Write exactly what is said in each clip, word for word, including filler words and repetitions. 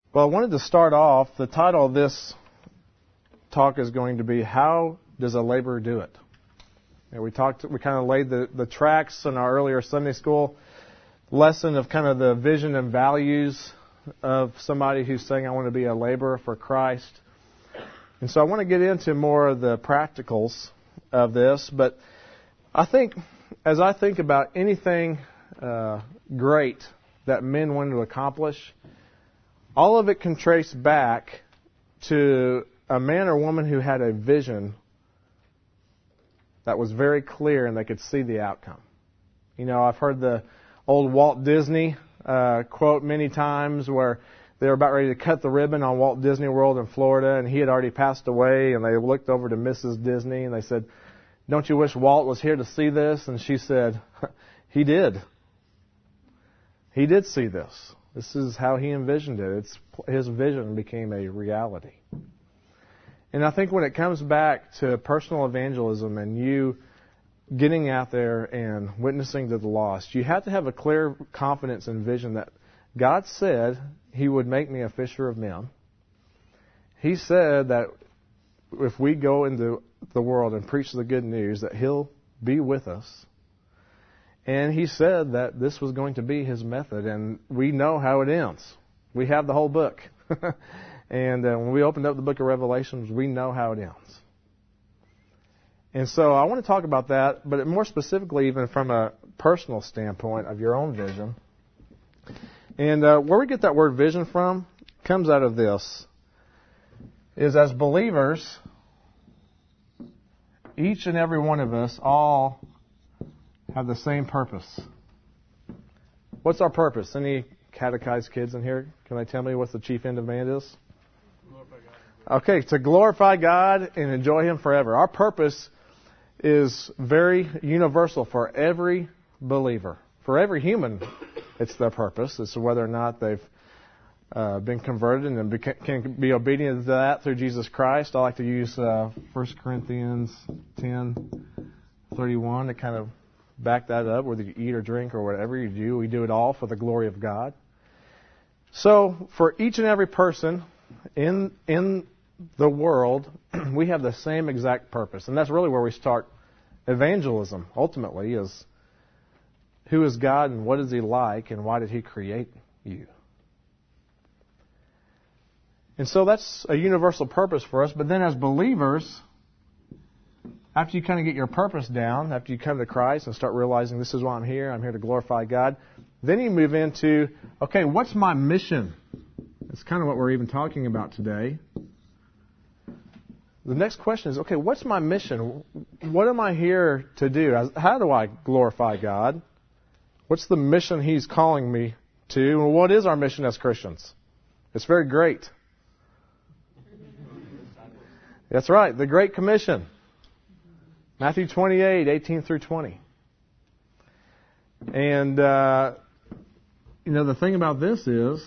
Well, I wanted to start off, the title of this talk is going to be, How Does a Laborer Do It? And we talked, we kind of laid the, the tracks in our earlier Sunday school lesson of kind of the vision and values of somebody who's saying, I want to be a laborer for Christ. And so I want to get into more of the practicals of this, but I think, as I think about anything uh, great that men want to accomplish, all of it can trace back to a man or woman who had a vision that was very clear and they could see the outcome. You know, I've heard the old Walt Disney uh, quote many times where they were about ready to cut the ribbon on Walt Disney World in Florida, and he had already passed away, and they looked over to Missus Disney and they said, don't you wish Walt was here to see this? And she said, he did. He did see this. This is how he envisioned it. It's, his vision became a reality. And I think when it comes back to personal evangelism and you getting out there and witnessing to the lost, you have to have a clear confidence and vision that God said He would make me a fisher of men. He said that if we go into the world and preach the good news, that He'll be with us. And He said that this was going to be His method, and we know how it ends. We have the whole book. And uh, when we opened up the book of Revelations, we know how it ends. And so I want to talk about that, but more specifically even from a personal standpoint of your own vision. And uh, where we get that word vision from comes out of this, is as believers, each and every one of us all have the same purpose. What's our purpose? Any catechized kids in here? Can I tell me what the chief end of man is? Glorify God. Okay, to glorify God and enjoy Him forever. Our purpose is very universal for every believer. For every human, it's their purpose. It's whether or not they've uh, been converted and beca- can be obedient to that through Jesus Christ. I like to use uh, First Corinthians ten thirty-one to kind of back that up. Whether you eat or drink or whatever you do, we do it all for the glory of God. So for each and every person in in the world, we have the same exact purpose. And that's really where we start evangelism, ultimately, is who is God and what is He like and why did He create you? And so that's a universal purpose for us. But then as believers, after you kind of get your purpose down, after you come to Christ and start realizing this is why I'm here, I'm here to glorify God, then you move into, okay, what's my mission? That's kind of what we're even talking about today. The next question is, okay, what's my mission? What am I here to do? How do I glorify God? What's the mission He's calling me to? And what is our mission as Christians? It's very great. That's right, the Great Commission. Matthew twenty-eight, eighteen through twenty. And, uh, you know, the thing about this is,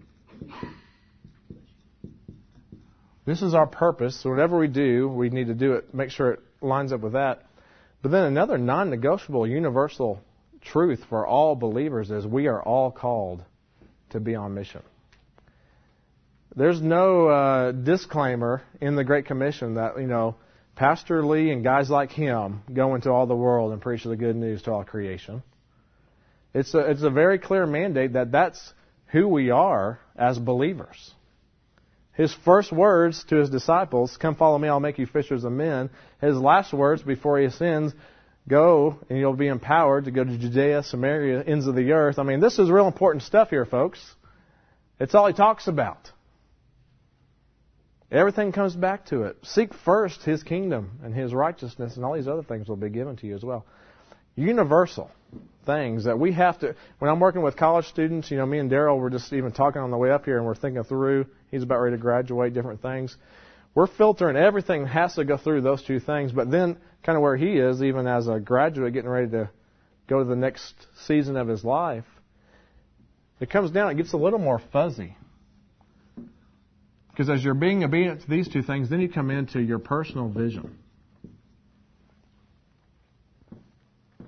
this is our purpose. So whatever we do, we need to do it, make sure it lines up with that. But then another non-negotiable, universal truth for all believers is we are all called to be on mission. There's no uh, disclaimer in the Great Commission that, you know, Pastor Lee and guys like him go into all the world and preach the good news to all creation. It's a, it's a very clear mandate that that's who we are as believers. His first words to His disciples, come follow me, I'll make you fishers of men. His last words before He ascends, go and you'll be empowered to go to Judea, Samaria, ends of the earth. I mean, this is real important stuff here, folks. It's all He talks about. Everything comes back to it. Seek first His kingdom and His righteousness, and all these other things will be given to you as well. Universal things that we have to... When I'm working with college students, you know, me and Daryl were just even talking on the way up here, and we're thinking through, he's about ready to graduate, different things. We're filtering, everything has to go through those two things, but then kind of where he is, even as a graduate getting ready to go to the next season of his life, it comes down, it gets a little more fuzzy. Because as you're being obedient to these two things, then you come into your personal vision.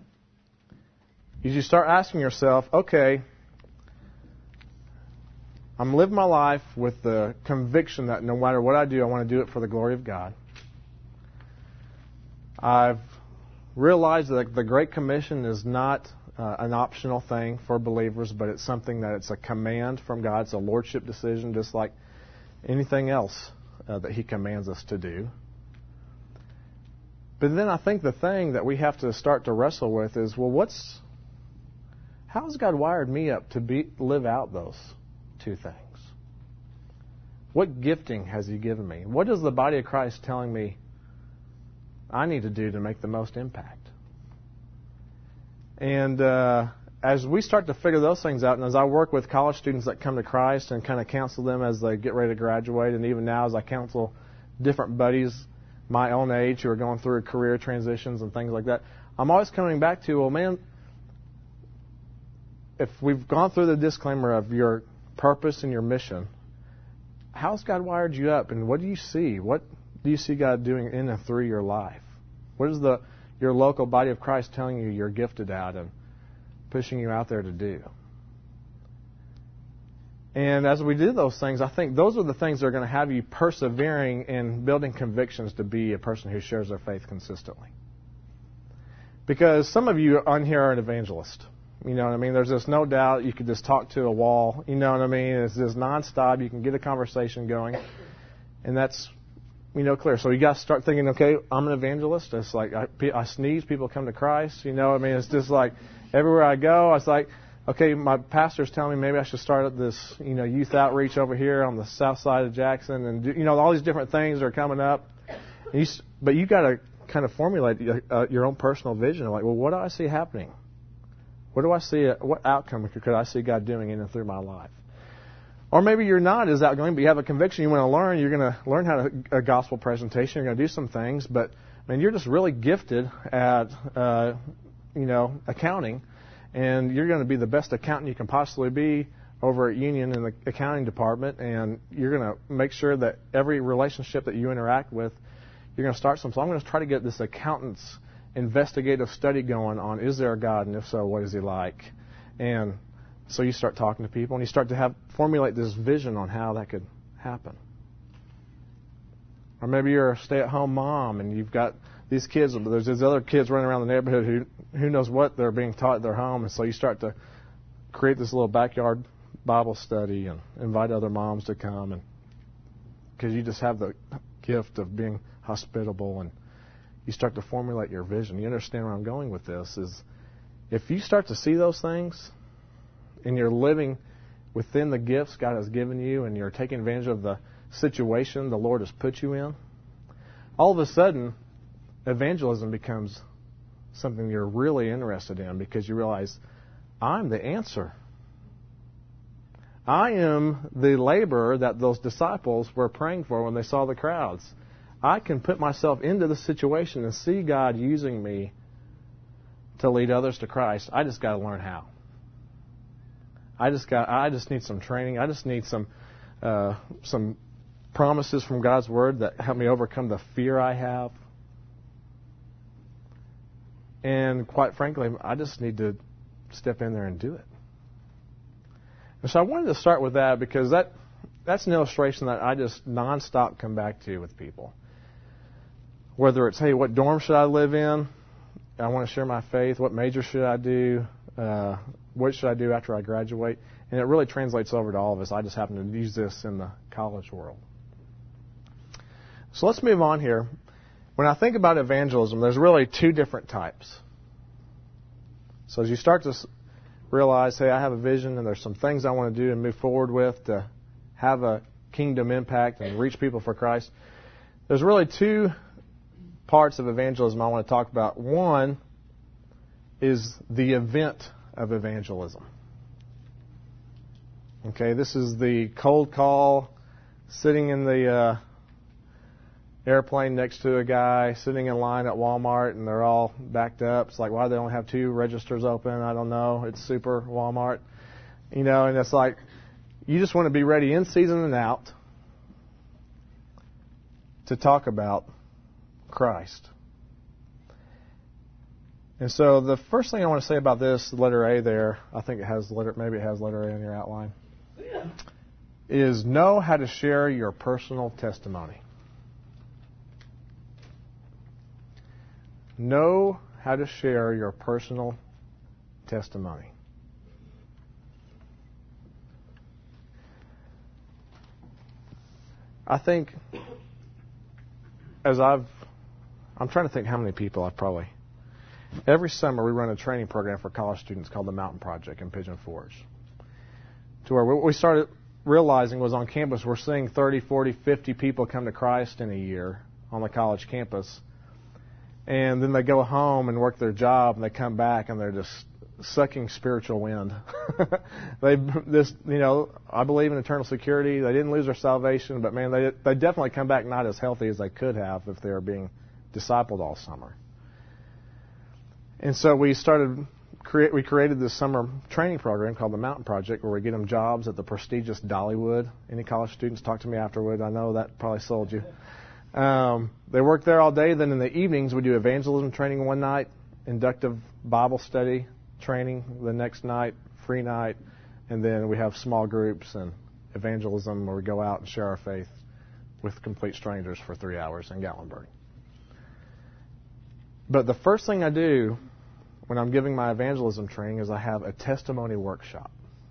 As you start asking yourself, okay, I'm living my life with the conviction that no matter what I do, I want to do it for the glory of God. I've realized that the Great Commission is not uh, an optional thing for believers, but it's something that it's a command from God. It's a lordship decision, just like anything else uh, that He commands us to do. But then I think the thing that we have to start to wrestle with is, well, what's how has God wired me up to be live out those two things? What gifting has He given me? What is the body of Christ telling me I need to do to make the most impact? And uh, as we start to figure those things out, and as I work with college students that come to Christ and kind of counsel them as they get ready to graduate, and even now as I counsel different buddies my own age who are going through career transitions and things like that, I'm always coming back to, well, man, if we've gone through the disclaimer of your purpose and your mission, how's God wired you up, and what do you see? What do you see God doing in and through your life? What is the your local body of Christ telling you you're gifted at and pushing you out there to do? And as we do those things, I think those are the things that are going to have you persevering in building convictions to be a person who shares their faith consistently. Because some of you on here are an evangelist. You know what I mean? There's just no doubt you could just talk to a wall. You know what I mean? It's just nonstop. You can get a conversation going. And that's, you know, clear. So you got to start thinking, okay, I'm an evangelist. It's like I, I sneeze, people come to Christ. You know what I mean? It's just like everywhere I go, it's like, okay, my pastor's telling me maybe I should start up this, you know, youth outreach over here on the south side of Jackson. And, you know, all these different things are coming up. And you, but you got to kind of formulate uh, your own personal vision. Like, well, what do I see happening? What do I see? What outcome could I see God doing in and through my life? Or maybe you're not as outgoing, but you have a conviction you want to learn. You're going to learn how to a gospel presentation. You're going to do some things, but I mean, you're just really gifted at uh, you know accounting, and you're going to be the best accountant you can possibly be over at Union in the accounting department. And you're going to make sure that every relationship that you interact with, you're going to start some. So I'm going to try to get this accountant's investigative study going on, is there a God, and if so, what is He like? And so you start talking to people, and you start to have formulate this vision on how that could happen. Or maybe you're a stay-at-home mom, and you've got these kids, but there's these other kids running around the neighborhood who who knows what they're being taught at their home, and so you start to create this little backyard Bible study and invite other moms to come, and because you just have the gift of being hospitable, and you start to formulate your vision. You understand where I'm going with this is if you start to see those things and you're living within the gifts God has given you and you're taking advantage of the situation the Lord has put you in, all of a sudden evangelism becomes something you're really interested in because you realize, I'm the answer. I am the laborer that those disciples were praying for when they saw the crowds. I can put myself into the situation and see God using me to lead others to Christ. I just got to learn how. I just got. I just need some training. I just need some uh, some promises from God's Word that help me overcome the fear I have. And quite frankly, I just need to step in there and do it. And so I wanted to start with that because that that's an illustration that I just nonstop come back to with people. Whether it's, hey, what dorm should I live in? I want to share my faith. What major should I do? Uh, what should I do after I graduate? And it really translates over to all of us. I just happen to use this in the college world. So let's move on here. When I think about evangelism, there's really two different types. So as you start to realize, hey, I have a vision and there's some things I want to do and move forward with to have a kingdom impact and reach people for Christ, there's really two parts of evangelism I want to talk about. One is the event of evangelism. Okay, this is the cold call, sitting in the uh, airplane next to a guy, sitting in line at Walmart, and they're all backed up. It's like, why do they only have two registers open? I don't know. It's super Walmart. You know, and it's like, you just want to be ready in season and out to talk about Christ. And so the first thing I want to say about this, letter A there, I think it has letter, maybe it has letter A in your outline. is know how to share your personal testimony. Know how to share your personal testimony. I think as I've, I'm trying to think how many people I've probably, every summer we run a training program for college students called the Mountain Project in Pigeon Forge. To where what we started realizing was on campus we're seeing thirty, forty, fifty people come to Christ in a year on the college campus. And then they go home and work their job, and they come back, and they're just sucking spiritual wind. they this, you know, I believe in eternal security. They didn't lose their salvation, but man, they they definitely come back not as healthy as they could have if they were being discipled all summer. And so we started create we created this summer training program called the Mountain Project, where we get them jobs at the prestigious Dollywood. Any college students, talk to me afterward. I know that probably sold you. Um, they work there all day. Then in the evenings, we do evangelism training one night, inductive Bible study training the next night, free night, and then we have small groups and evangelism where we go out and share our faith with complete strangers for three hours in Gatlinburg. But the first thing I do when I'm giving my evangelism training is I have a testimony workshop.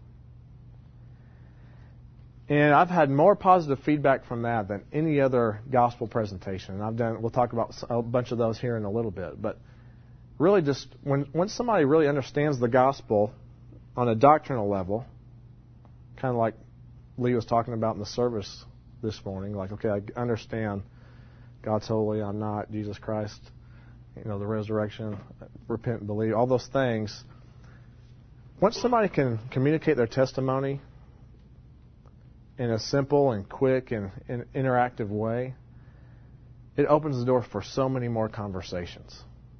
And I've had more positive feedback from that than any other gospel presentation. And I've done, we'll talk about a bunch of those here in a little bit. But really just, when, when somebody really understands the gospel on a doctrinal level, kind of like Lee was talking about in the service this morning, like, okay, I understand God's holy, I'm not, Jesus Christ, you know, the resurrection, repent and believe, all those things. Once somebody can communicate their testimony in a simple and quick and, and interactive way, it opens the door for so many more conversations.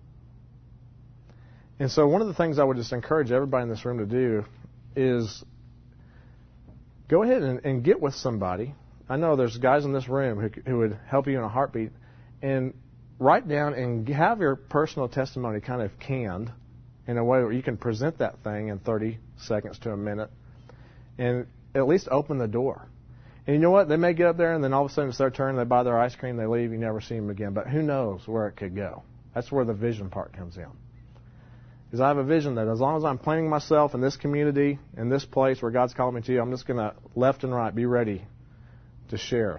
And so one of the things I would just encourage everybody in this room to do is go ahead and, and get with somebody. I know there's guys in this room who, who would help you in a heartbeat, and write down and have your personal testimony kind of canned in a way where you can present that thing in thirty seconds to a minute and at least open the door. And you know what? They may get up there and then all of a sudden it's their turn, they buy their ice cream, they leave, you never see them again. But who knows where it could go? That's where the vision part comes in. Because I have a vision that as long as I'm planting myself in this community, in this place where God's called me to, I'm just going to left and right be ready to share.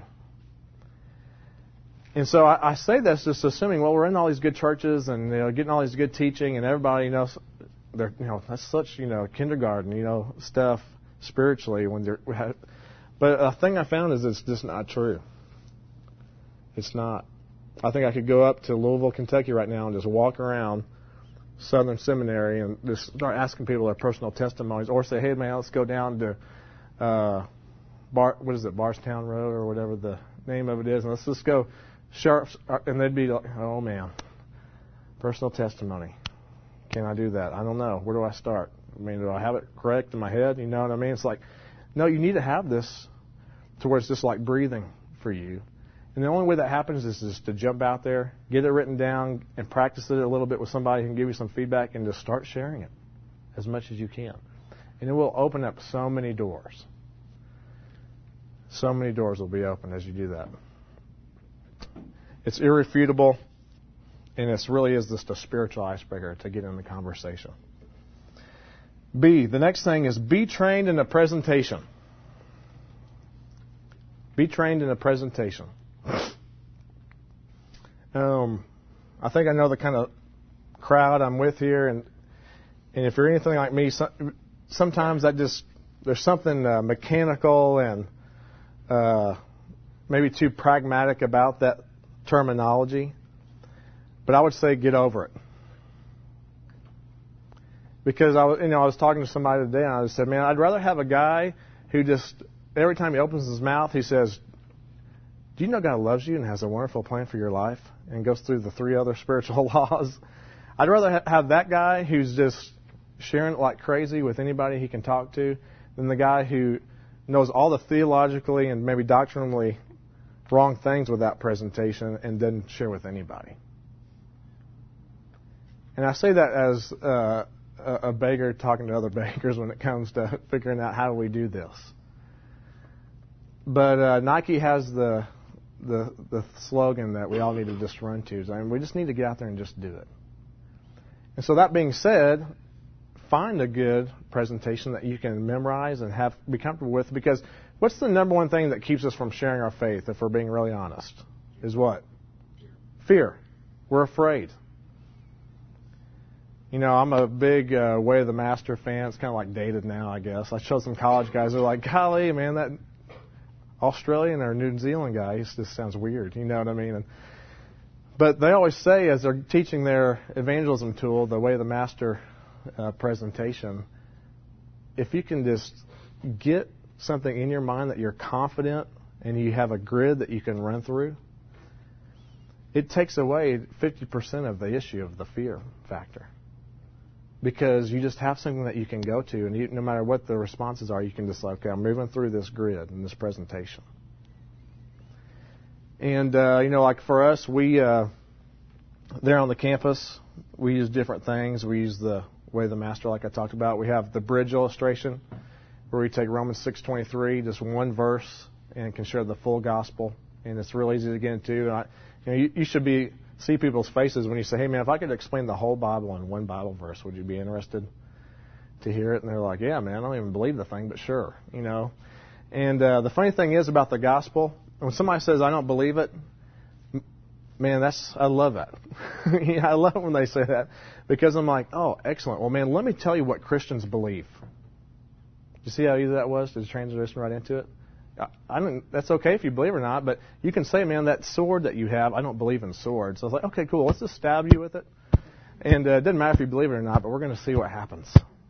And so I, I say this just assuming, well, we're in all these good churches and, you know, getting all these good teaching, and everybody, you know, they're, you know, that's such, you know, kindergarten, you know, stuff spiritually when they're. But a thing I found is it's just not true. It's not. I think I could go up to Louisville, Kentucky right now and just walk around Southern Seminary and just start asking people their personal testimonies, or say, hey man, let's go down to uh, Bar, what is it, Barstown Road or whatever the name of it is, and let's just go. Sharps, and they'd be like, oh man, personal testimony. Can I do that? I don't know. Where do I start? I mean, do I have it correct in my head? You know what I mean? It's like, no, you need to have this to where it's just like breathing for you. And the only way that happens is just to jump out there, get it written down, and practice it a little bit with somebody who can give you some feedback, and just start sharing it as much as you can. And it will open up so many doors. So many doors will be open as you do that. It's irrefutable, and it really is just a spiritual icebreaker to get in the conversation. B, the next thing is be trained in a presentation. Be trained in a presentation. Um, I think I know the kind of crowd I'm with here, and and if you're anything like me, so, sometimes that just there's something uh, mechanical and uh, maybe too pragmatic about that terminology, but I would say get over it. Because I was, you know, I was talking to somebody today, and I just said, man, I'd rather have a guy who just every time he opens his mouth, he says, "Do you know God loves you and has a wonderful plan for your life?" and goes through the three other spiritual laws. I'd rather ha- have that guy who's just sharing it like crazy with anybody he can talk to than the guy who knows all the theologically and maybe doctrinally wrong things with that presentation and doesn't share with anybody. And I say that as uh, a, a beggar talking to other beggars when it comes to figuring out how do we do this. but uh, Nike has the, the the slogan that we all need to just run to. I mean, we just need to get out there and just do it. And so that being said, find a good presentation that you can memorize and have be comfortable with, because what's the number one thing that keeps us from sharing our faith, if we're being really honest, is what? Fear. We're afraid. You know, I'm a big uh, Way of the Master fan. It's kind of like dated now, I guess. I showed some college guys. They're like, golly, man, that Australian or New Zealand guy, he just sounds weird. You know what I mean? And, but they always say, as they're teaching their evangelism tool, the Way of the Master uh, presentation, if you can just get something in your mind that you're confident and you have a grid that you can run through, it takes away fifty percent of the issue of the fear factor. Because you just have something that you can go to, and you, no matter what the responses are, you can just like, okay, I'm moving through this grid in this presentation. And, uh, you know, like for us, we, uh, there on the campus, we use different things. We use the Way of the Master, like I talked about. We have the bridge illustration, where we take Romans six twenty-three, just one verse, and can share the full gospel. And it's real easy to get into. And I, you know, you, you should be see people's faces when you say, hey, man, if I could explain the whole Bible in one Bible verse, would you be interested to hear it? And they're like, yeah, man, I don't even believe the thing, but sure, you know. And uh, the funny thing is about the gospel, when somebody says, I don't believe it, man, that's I love that. Yeah, I love it when they say that, because I'm like, oh, excellent. Well, man, let me tell you what Christians believe. You see how easy that was to transition right into it? I don't, that's okay if you believe it or not, but you can say, man, that sword that you have, I don't believe in swords. So I was like, okay, cool, let's just stab you with it. And uh, it doesn't matter if you believe it or not, but we're going to see what happens.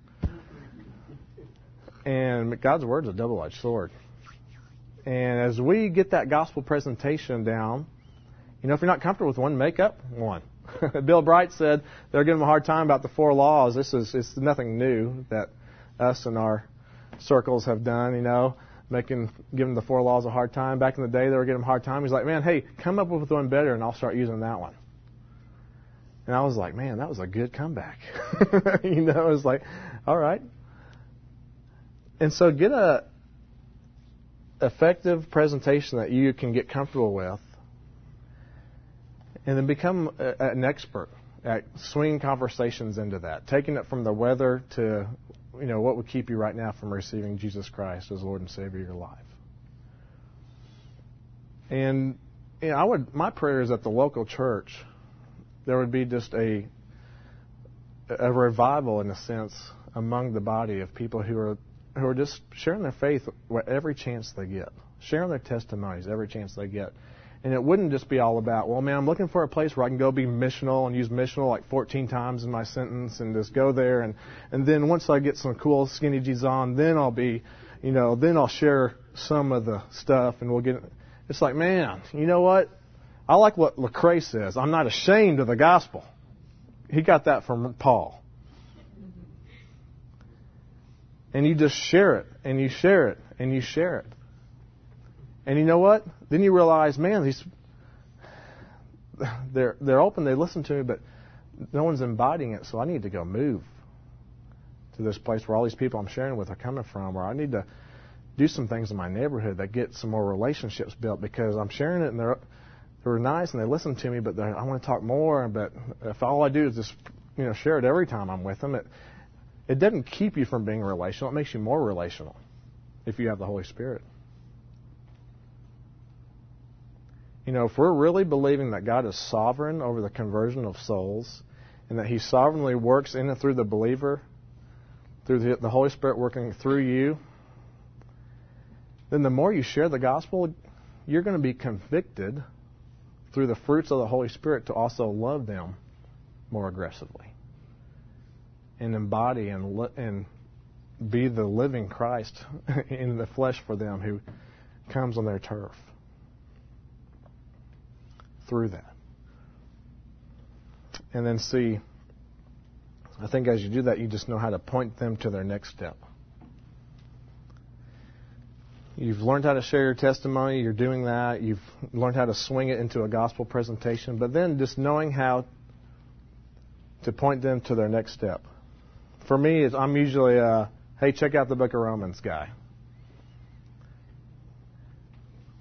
And God's word is a double-edged sword. And as we get that gospel presentation down, you know, if you're not comfortable with one, make up one. Bill Bright said they're giving him a hard time about the four laws. This is it's nothing new that us and our circles have done, you know. Making, giving the four laws a hard time. Back in the day, they were giving him a hard time. He's like, man, hey, come up with one better, and I'll start using that one. And I was like, man, that was a good comeback. You know, it was like, all right. And so get a effective presentation that you can get comfortable with, and then become a, an expert at swinging conversations into that, taking it from the weather to, you know, what would keep you right now from receiving Jesus Christ as Lord and Savior of your life. And you know, I would. My prayer is at the local church, there would be just a a revival, in a sense, among the body of people who are who are just sharing their faith every chance they get, sharing their testimonies every chance they get. And it wouldn't just be all about, well, man, I'm looking for a place where I can go be missional and use missional like fourteen times in my sentence and just go there. And, and then once I get some cool skinny jeans on, then I'll be, you know, then I'll share some of the stuff and we'll get it. It's like, man, you know what? I like what Lecrae says. I'm not ashamed of the gospel. He got that from Paul. And you just share it, and you share it, and you share it. And you know what? Then you realize, man, these they're they're open, they listen to me, but no one's embodying it, so I need to go move to this place where all these people I'm sharing with are coming from, where I need to do some things in my neighborhood that get some more relationships built, because I'm sharing it and they're they're nice and they listen to me, but I want to talk more. But if all I do is just, you know, share it every time I'm with them, it it doesn't keep you from being relational. It makes you more relational if you have the Holy Spirit. You know, if we're really believing that God is sovereign over the conversion of souls and that He sovereignly works in and through the believer, through the, the Holy Spirit working through you, then the more you share the gospel, you're going to be convicted through the fruits of the Holy Spirit to also love them more aggressively and embody and, li- and be the living Christ in the flesh for them who comes on their turf. Through that. And then see, I think as you do that, you just know how to point them to their next step. You've learned how to share your testimony, you're doing that, you've learned how to swing it into a gospel presentation, but then just knowing how to point them to their next step. For me, I'm usually a, hey, check out the book of Romans guy.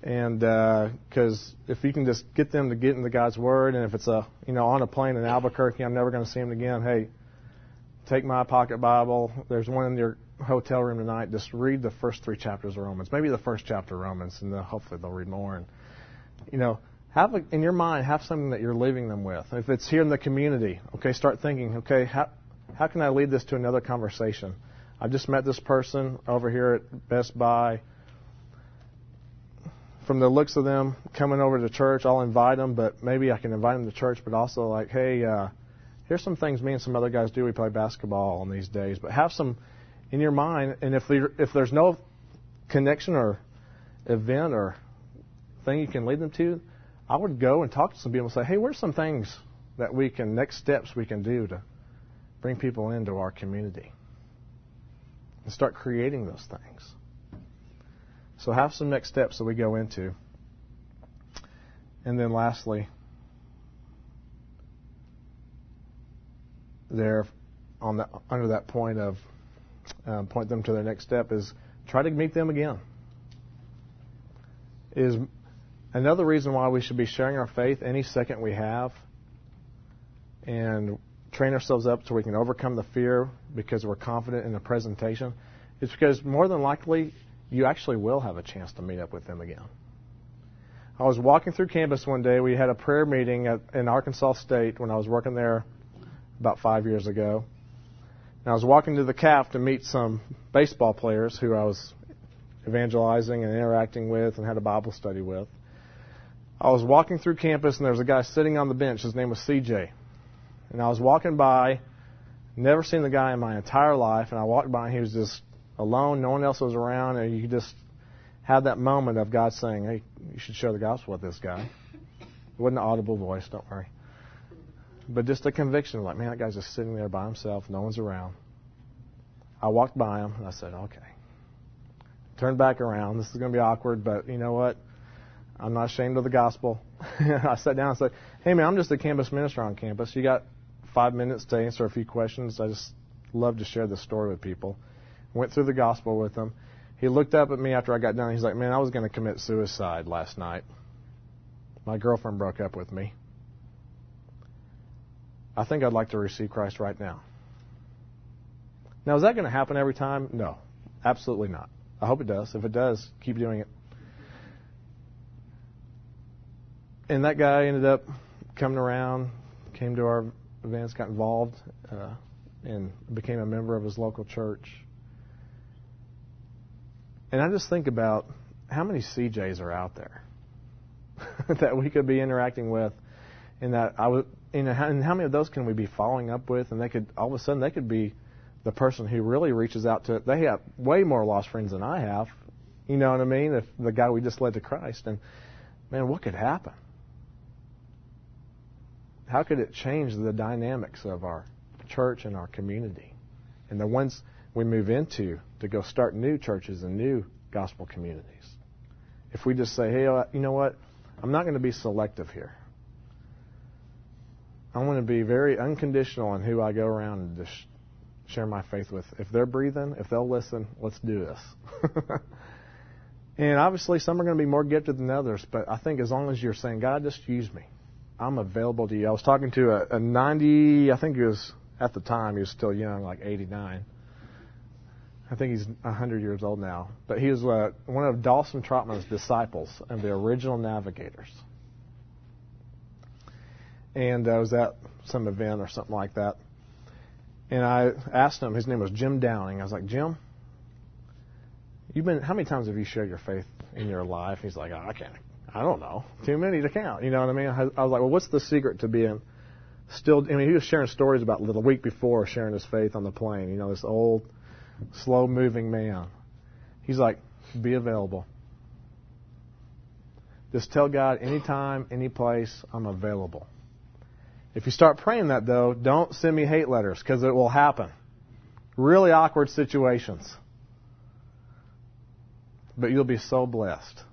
And because uh, if you can just get them to get into God's Word, and if it's a you know on a plane in Albuquerque, I'm never going to see them again. Hey, take my pocket Bible. There's one in your hotel room tonight. Just read the first three chapters of Romans, maybe the first chapter of Romans, and then hopefully they'll read more. And you know, have a, in your mind, have something that you're leaving them with. If it's here in the community, okay, start thinking. Okay, how how can I lead this to another conversation? I've just met this person over here at Best Buy. From the looks of them coming over to church, I'll invite them, but maybe I can invite them to church, but also like, hey, uh, here's some things me and some other guys do. We play basketball on these days, but have some in your mind, and if there, if there's no connection or event or thing you can lead them to, I would go and talk to some people and say, hey, where's some things that we can, next steps we can do to bring people into our community and start creating those things. So have some next steps that we go into. And then lastly, there on the, under that point of um, point them to their next step is try to meet them again. Is another reason why we should be sharing our faith any second we have and train ourselves up so we can overcome the fear because we're confident in the presentation. It's because more than likely you actually will have a chance to meet up with them again. I was walking through campus one day. We had a prayer meeting at, in Arkansas State when I was working there about five years ago. And I was walking to the C A F to meet some baseball players who I was evangelizing and interacting with and had a Bible study with. I was walking through campus, and there was a guy sitting on the bench. His name was C J. And I was walking by, never seen the guy in my entire life, and I walked by, and he was just alone, no one else was around, and you just had that moment of God saying, hey, you should share the gospel with this guy. It wasn't an audible voice, don't worry. But just a conviction, like, man, that guy's just sitting there by himself, no one's around. I walked by him, and I said, okay. Turned back around. This is going to be awkward, but you know what? I'm not ashamed of the gospel. I sat down and said, hey, man, I'm just a campus minister on campus. You got five minutes to answer a few questions? I just love to share this story with people. Went through the gospel with him. He looked up at me after I got done. He's like, man, I was going to commit suicide last night. My girlfriend broke up with me. I think I'd like to receive Christ right now. Now, is that going to happen every time? No, absolutely not. I hope it does. If it does, keep doing it. And that guy ended up coming around, came to our events, got involved, uh, and became a member of his local church. And I just think about how many C Js are out there that we could be interacting with, and that I would, you know, and how many of those can we be following up with? And they could all of a sudden they could be the person who really reaches out to. They have way more lost friends than I have. You know what I mean? If the guy we just led to Christ, and man, what could happen? How could it change the dynamics of our church and our community, and the ones we move into to go start new churches and new gospel communities? If we just say, hey, you know what? I'm not going to be selective here. I want to be very unconditional in who I go around and just share my faith with. If they're breathing, if they'll listen, let's do this. And obviously some are going to be more gifted than others, but I think as long as you're saying, God, just use me. I'm available to you. I was talking to a, a ninety, I think he was, at the time, he was still young, like eighty-nine. I think he's one hundred years old now. But he was uh, one of Dawson Trotman's disciples and the original navigators. And I was at some event or something like that. And I asked him, his name was Jim Downing. I was like, Jim, you've been, how many times have you shared your faith in your life? He's like, oh, I can't, I don't know. Too many to count. You know what I mean? I, I was like, well, what's the secret to being still, I mean, he was sharing stories about the week before sharing his faith on the plane. You know, this old, slow-moving man. He's like, be available. Just tell God anytime, any place, I'm available. If you start praying that, though, don't send me hate letters, because it will happen. Really awkward situations. But you'll be so blessed.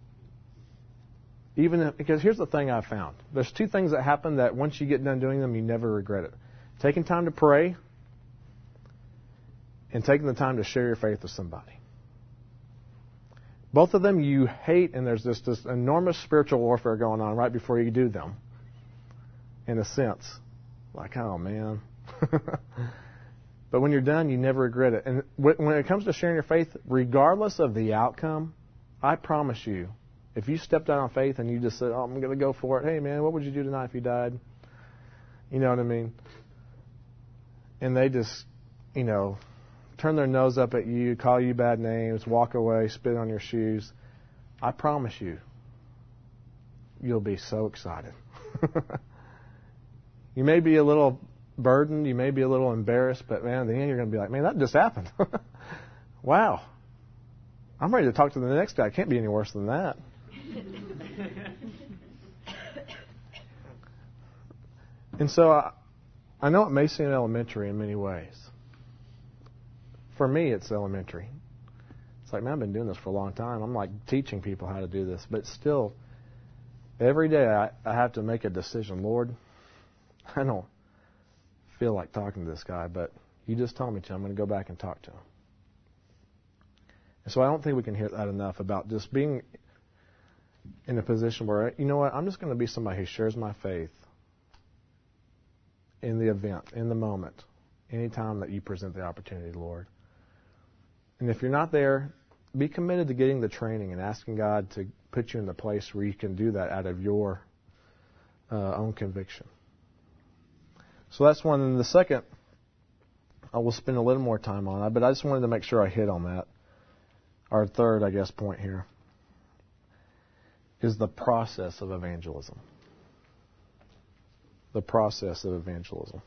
Even if, because here's the thing I found. There's two things that happen that once you get done doing them, you never regret it. Taking time to pray and taking the time to share your faith with somebody. Both of them you hate, and there's this, this enormous spiritual warfare going on right before you do them, in a sense. Like, oh, man. But when you're done, you never regret it. And when it comes to sharing your faith, regardless of the outcome, I promise you, if you stepped out on faith and you just said, oh, I'm going to go for it. Hey, man, what would you do tonight if you died? You know what I mean? And they just, you know, turn their nose up at you, call you bad names, walk away, spit on your shoes. I promise you, you'll be so excited. You may be a little burdened, you may be a little embarrassed, but man, at the end you're going to be like, man, that just happened. Wow. I'm ready to talk to the next guy. It can't be any worse than that. And so I, I know it may seem elementary in many ways. For me, it's elementary. It's like, man, I've been doing this for a long time. I'm like teaching people how to do this. But still, every day I, I have to make a decision. Lord, I don't feel like talking to this guy, but you just told me to. I'm going to go back and talk to him. And so I don't think we can hear that enough about just being in a position where, you know what, I'm just going to be somebody who shares my faith in the event, in the moment, anytime that you present the opportunity, Lord. And if you're not there, be committed to getting the training and asking God to put you in the place where you can do that out of your uh, own conviction. So that's one. And the second, I will spend a little more time on it, but I just wanted to make sure I hit on that. Our third, I guess, point here is the process of evangelism. The process of evangelism.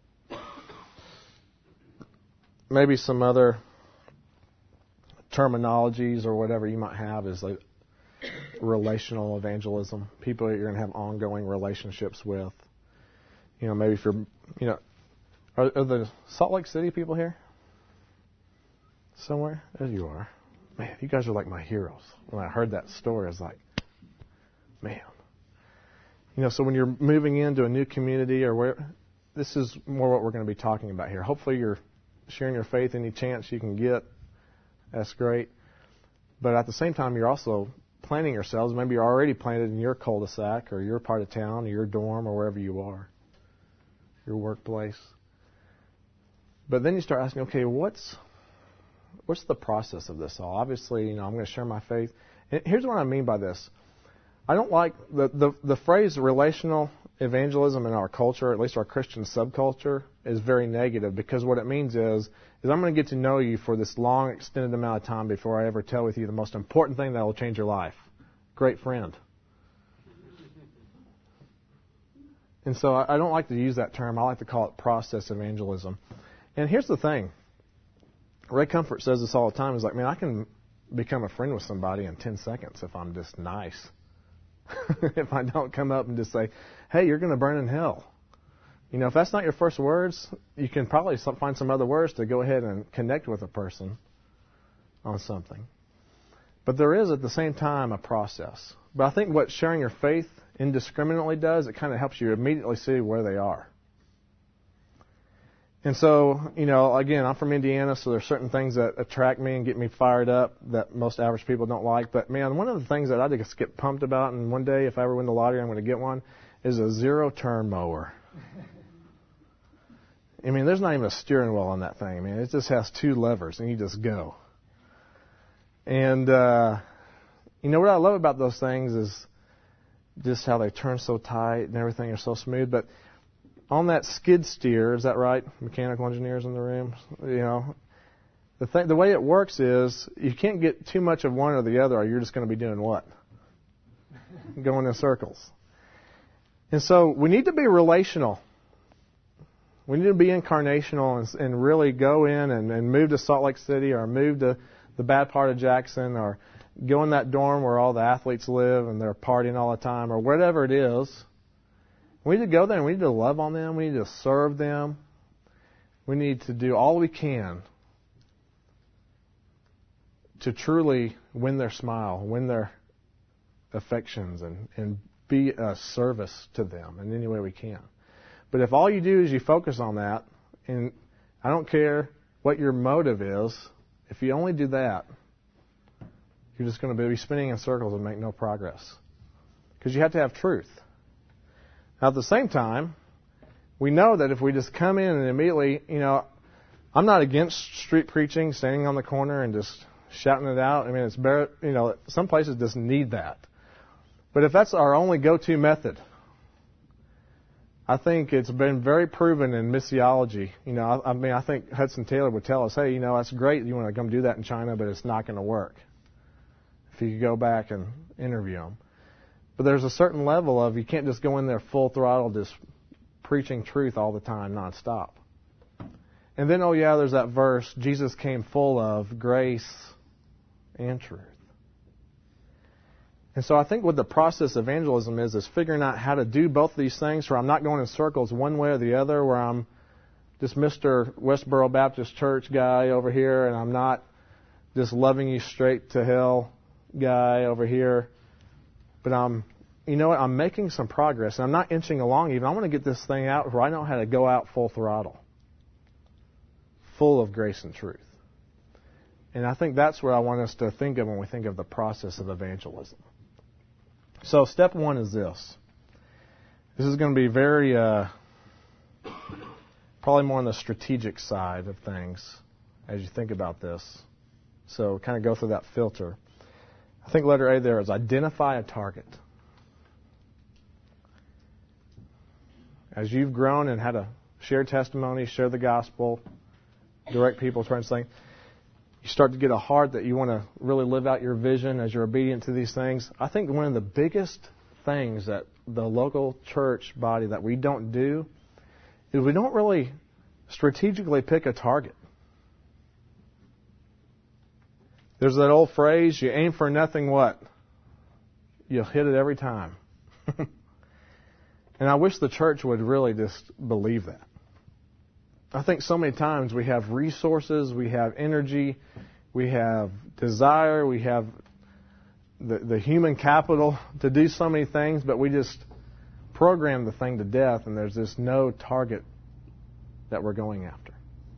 Maybe some other terminologies or whatever you might have is like relational evangelism. People that you're going to have ongoing relationships with. You know, maybe if you're, you know, are, are the Salt Lake City people here? Somewhere? There you are. Man, you guys are like my heroes. When I heard that story, I was like, man. You know, so when you're moving into a new community or where, this is more what we're going to be talking about here. Hopefully you're sharing your faith any chance you can get. That's great. But at the same time, you're also planting yourselves. Maybe you're already planted in your cul-de-sac or your part of town or your dorm or wherever you are, your workplace. But then you start asking, okay, what's what's the process of this all? Obviously, you know, I'm going to share my faith. And here's what I mean by this. I don't like the, the, the phrase relational evangelism in our culture, at least our Christian subculture, is very negative because what it means is, is I'm going to get to know you for this long, extended amount of time before I ever tell with you the most important thing that will change your life. Great friend. And so I don't like to use that term. I like to call it process evangelism. And here's the thing. Ray Comfort says this all the time. He's like, man, I can become a friend with somebody in ten seconds if I'm just nice. If I don't come up and just say, hey, you're going to burn in hell. You know, if that's not your first words, you can probably find some other words to go ahead and connect with a person on something. But there is, at the same time, a process. But I think what sharing your faith indiscriminately does, it kind of helps you immediately see where they are. And so, you know, again, I'm from Indiana, so there's certain things that attract me and get me fired up that most average people don't like. But, man, one of the things that I just get pumped about, and one day if I ever win the lottery, I'm going to get one, is a zero-turn mower. I mean, there's not even a steering wheel on that thing. I mean, it just has two levers, and you just go. And, uh, you know, what I love about those things is just how they turn so tight and everything is so smooth. But on that skid steer, is that right? Mechanical engineers in the room, you know. The thing, the way it works is you can't get too much of one or the other, or you're just going to be doing what? Going in circles. And so we need to be relational. We need to be incarnational and, and really go in and, and move to Salt Lake City or move to the bad part of Jackson or go in that dorm where all the athletes live and they're partying all the time or whatever it is. We need to go there and we need to love on them. We need to serve them. We need to do all we can to truly win their smile, win their affections, and, and be a service to them in any way we can. But if all you do is you focus on that, and I don't care what your motive is, if you only do that, you're just going to be spinning in circles and make no progress. Because you have to have truth. Now, at the same time, we know that if we just come in and immediately, you know, I'm not against street preaching, standing on the corner and just shouting it out. I mean, it's better, you know, some places just need that. But if that's our only go-to method, I think it's been very proven in missiology. You know, I, I mean, I think Hudson Taylor would tell us, hey, you know, that's great. You want to come do that in China, but it's not going to work if you go back and interview them. But there's a certain level of you can't just go in there full throttle, just preaching truth all the time, nonstop. And then, oh yeah, there's that verse, Jesus came full of grace and truth. And so I think what the process of evangelism is, is figuring out how to do both of these things where I'm not going in circles one way or the other, where I'm just Mister Westboro Baptist Church guy over here, and I'm not just loving you straight to hell guy over here. But I'm, you know what, I'm making some progress, and I'm not inching along even. I want to get this thing out where I know how to go out full throttle, full of grace and truth. And I think that's where I want us to think of when we think of the process of evangelism. So step one is this. This is going to be very, uh, probably more on the strategic side of things as you think about this. So kind of go through that filter. I think letter A there is identify a target. As you've grown and had to share testimony, share the gospel, direct people towards things, you start to get a heart that you want to really live out your vision as you're obedient to these things. I think one of the biggest things that the local church body that we don't do is we don't really strategically pick a target. There's that old phrase, you aim for nothing what? You'll hit it every time. And I wish the church would really just believe that. I think so many times we have resources, we have energy, we have desire, we have the, the human capital to do so many things, but we just program the thing to death, and there's just no target that we're going after.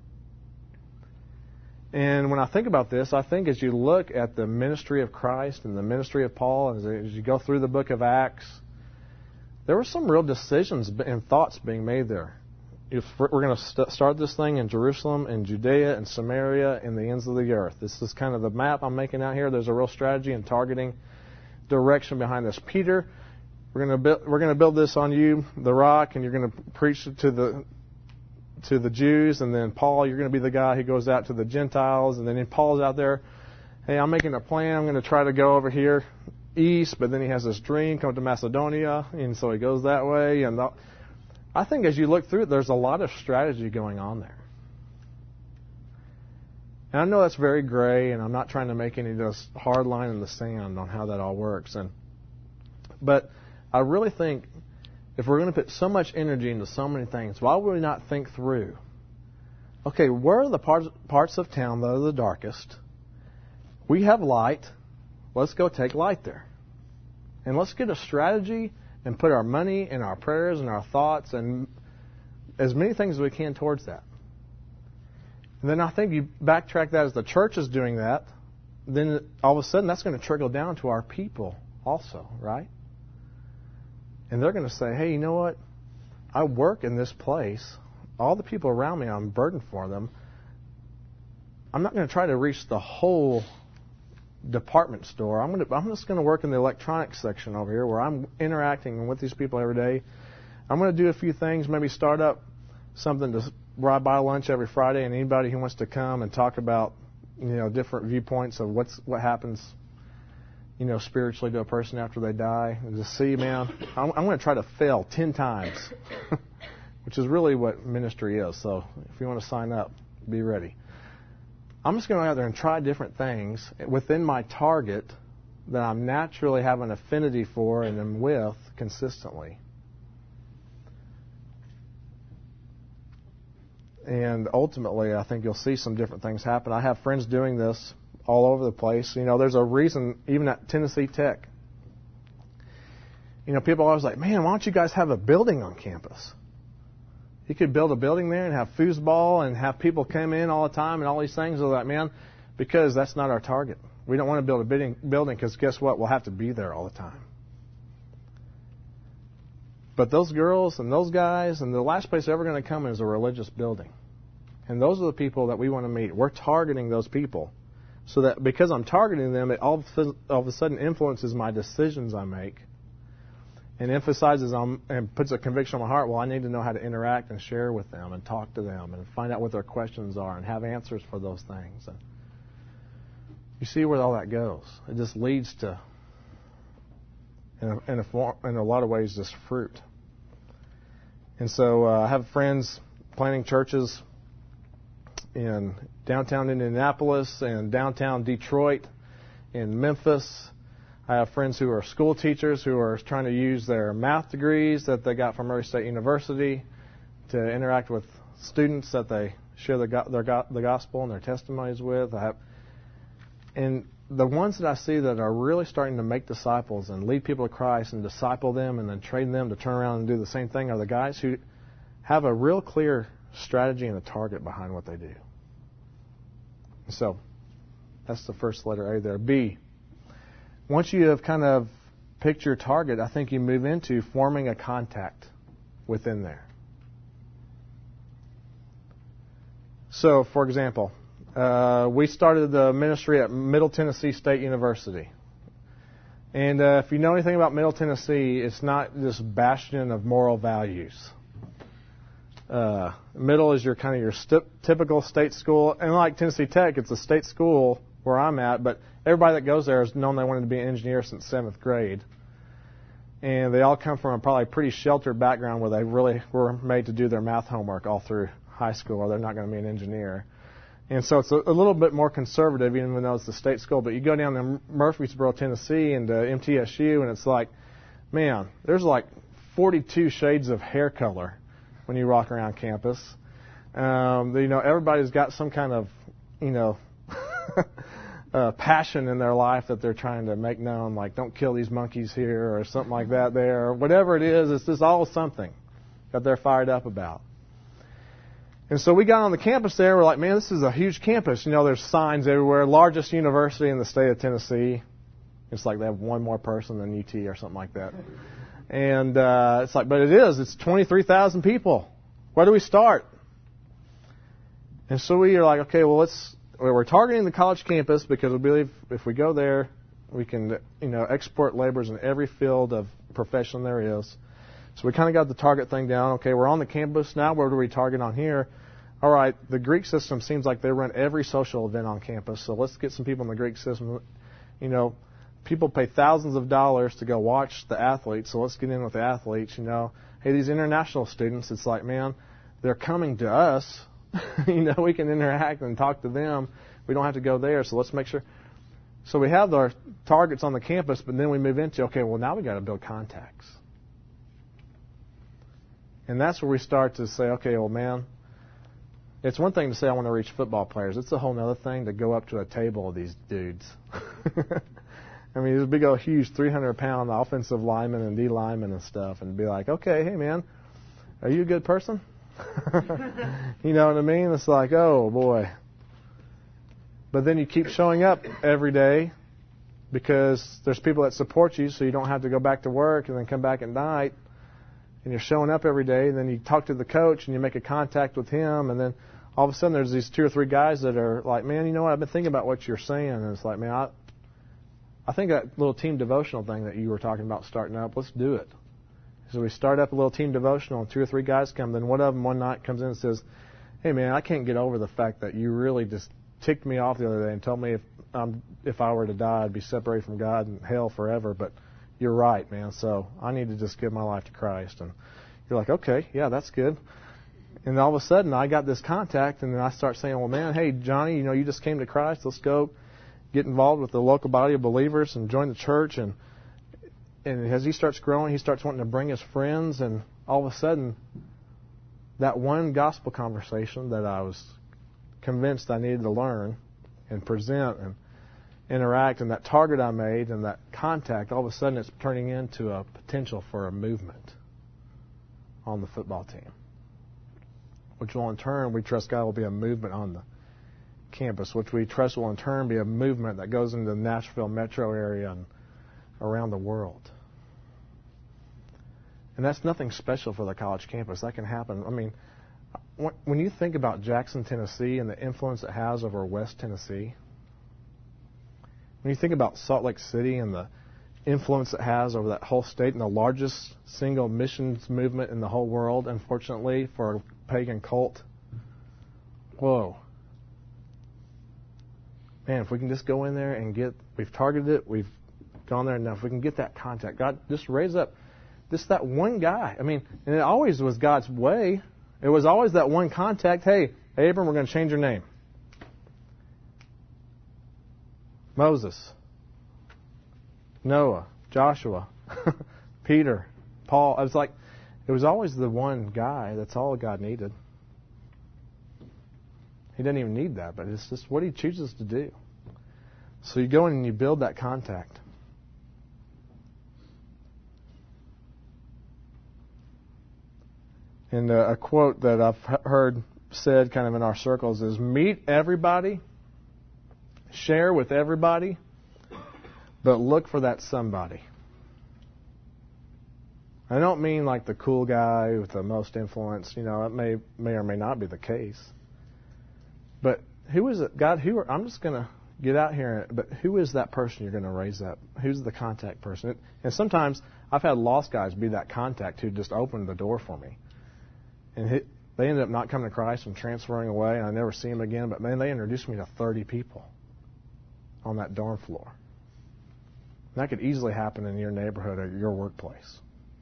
And when I think about this, I think as you look at the ministry of Christ and the ministry of Paul, as, as you go through the book of Acts, there were some real decisions and thoughts being made there. If we're going to st- start this thing in Jerusalem, in Judea, and Samaria, and the ends of the earth. This is kind of the map I'm making out here. There's a real strategy and targeting direction behind this. Peter, we're going to build, we're going to build this on you, the rock, and you're going to preach to the to the Jews. And then Paul, you're going to be the guy who goes out to the Gentiles. And then Paul's out there. Hey, I'm making a plan. I'm going to try to go over here east, but then he has this dream, come to Macedonia, and so he goes that way. And the, I think as you look through it, there's a lot of strategy going on there. And I know that's very gray, and I'm not trying to make any just hard line in the sand on how that all works. And but I really think if we're going to put so much energy into so many things, why would we not think through, okay, where are the parts, parts of town that are the darkest? We have light. Let's go take light there. And let's get a strategy and put our money and our prayers and our thoughts and as many things as we can towards that. And then I think you backtrack that as the church is doing that, then all of a sudden that's going to trickle down to our people also, right? And they're going to say, hey, you know what? I work in this place. All the people around me, I'm burdened for them. I'm not going to try to reach the whole department store. I'm going to, I'm just going to work in the electronics section over here where I'm interacting with these people every day. I'm going to do a few things, maybe start up something to where I buy lunch every Friday, and anybody who wants to come and talk about, you know, different viewpoints of what's what happens, you know, spiritually to a person after they die, and just see, man, I'm, I'm going to try to fail ten times, which is really what ministry is. So if you want to sign up, be ready. I'm just going to go out there and try different things within my target that I'm naturally have an affinity for and am with consistently. And ultimately, I think you'll see some different things happen. I have friends doing this all over the place. You know, there's a reason, even at Tennessee Tech. You know, people are always like, man, why don't you guys have a building on campus? You could build a building there and have foosball and have people come in all the time and all these things. They're like, man, because that's not our target. We don't want to build a building building because guess what? We'll have to be there all the time. But those girls and those guys, and the last place they're ever going to come is a religious building. And those are the people that we want to meet. We're targeting those people. So that because I'm targeting them, it all of, all of a sudden influences my decisions I make. And emphasizes on, and puts a conviction on my heart, well, I need to know how to interact and share with them and talk to them and find out what their questions are and have answers for those things. And you see where all that goes. It just leads to, in a, in a, form, in a lot of ways, just fruit. And so uh, I have friends planting churches in downtown Indianapolis and downtown Detroit, in Memphis. I have friends who are school teachers who are trying to use their math degrees that they got from Murray State University to interact with students that they share their, their, the gospel and their testimonies with. I have, and the ones that I see that are really starting to make disciples and lead people to Christ and disciple them and then train them to turn around and do the same thing are the guys who have a real clear strategy and a target behind what they do. So that's the first letter A there. B. Once you have kind of picked your target, I think you move into forming a contact within there. So, for example, uh, we started the ministry at Middle Tennessee State University. And uh, if you know anything about Middle Tennessee, it's not this bastion of moral values. Uh, Middle is your kind of your st- typical state school. And like Tennessee Tech, it's a state school where I'm at, but everybody that goes there has known they wanted to be an engineer since seventh grade. And they all come from a probably pretty sheltered background where they really were made to do their math homework all through high school, or they're not going to be an engineer. And so it's a, a little bit more conservative, even though it's the state school. But you go down to Murfreesboro, Tennessee, and to M T S U, and it's like, man, there's like forty-two shades of hair color when you walk around campus. Um, you know, everybody's got some kind of, you know, uh, passion in their life that they're trying to make known, like don't kill these monkeys here or something like that there, or whatever it is. It's just all something that they're fired up about. And so we got on the campus there. We're like, man, this is a huge campus. You know, there's signs everywhere. Largest university in the state of Tennessee. It's like they have one more person than U T or something like that. And uh, it's like, but it is. It's twenty-three thousand people. Where do we start? And so we are like, okay, well, let's. We're targeting the college campus because we believe if we go there, we can, you know, export laborers in every field of profession there is. So we kind of got the target thing down. Okay, we're on the campus now. Where do we target on here? All right, the Greek system seems like they run every social event on campus. So let's get some people in the Greek system. You know, people pay thousands of dollars to go watch the athletes. So let's get in with the athletes. You know, hey, these international students, it's like, man, they're coming to us. You know, we can interact and talk to them. We don't have to go there. So let's make sure. So we have our targets on the campus, but then we move into, okay, well, now we got to build contacts. And that's where we start to say, okay, well, man, it's one thing to say I want to reach football players. It's a whole other thing to go up to a table of these dudes. I mean, these big old, huge three hundred pound offensive linemen and D linemen and stuff, and be like, okay, hey, man, are you a good person? You know what I mean? It's like, oh, boy. But then you keep showing up every day because there's people that support you, so you don't have to go back to work and then come back at night. And you're showing up every day, and then you talk to the coach, and you make a contact with him, and then all of a sudden there's these two or three guys that are like, man, you know what, I've been thinking about what you're saying, and it's like, man, I, I think that little team devotional thing that you were talking about starting up, let's do it. So we start up a little team devotional, and two or three guys come, then one of them one night comes in and says, hey, man, I can't get over the fact that you really just ticked me off the other day and told me if um, if I were to die, I'd be separated from God in hell forever, but you're right, man, so I need to just give my life to Christ. And you're like, okay, yeah, that's good. And all of a sudden, I got this contact, and then I start saying, well, man, hey, Johnny, you know, you just came to Christ. Let's go get involved with the local body of believers and join the church. And and as he starts growing, he starts wanting to bring his friends, and all of a sudden, that one gospel conversation that I was convinced I needed to learn and present and interact, and that target I made and that contact, all of a sudden it's turning into a potential for a movement on the football team, which will in turn, we trust God, will be a movement on the campus, which we trust will in turn be a movement that goes into the Nashville metro area and around the world. And that's nothing special for the college campus. That can happen. I mean, when you think about Jackson, Tennessee, and the influence it has over West Tennessee, when you think about Salt Lake City and the influence it has over that whole state and the largest single missions movement in the whole world, unfortunately, for a pagan cult, whoa. Man, if we can just go in there and get, we've targeted it, we've gone there enough, we can get that contact. God, just raise up just that one guy. I mean, and it always was God's way. It was always that one contact. Hey, Abram, we're going to change your name. Moses, Noah, Joshua, Peter, Paul. I was like, it was always the one guy. That's all God needed. He didn't even need that, but it's just what He chooses to do. So you go in and you build that contact. And uh, a quote that I've heard said kind of in our circles is, meet everybody, share with everybody, but look for that somebody. I don't mean like the cool guy with the most influence. You know, it may may or may not be the case. But who is it? God, who are, I'm just going to get out here, but who is that person you're going to raise up? Who's the contact person? And sometimes I've had lost guys be that contact who just opened the door for me. And he, they ended up not coming to Christ and transferring away, and I never see them again. But, man, they introduced me to thirty people on that dorm floor. And that could easily happen in your neighborhood or your workplace.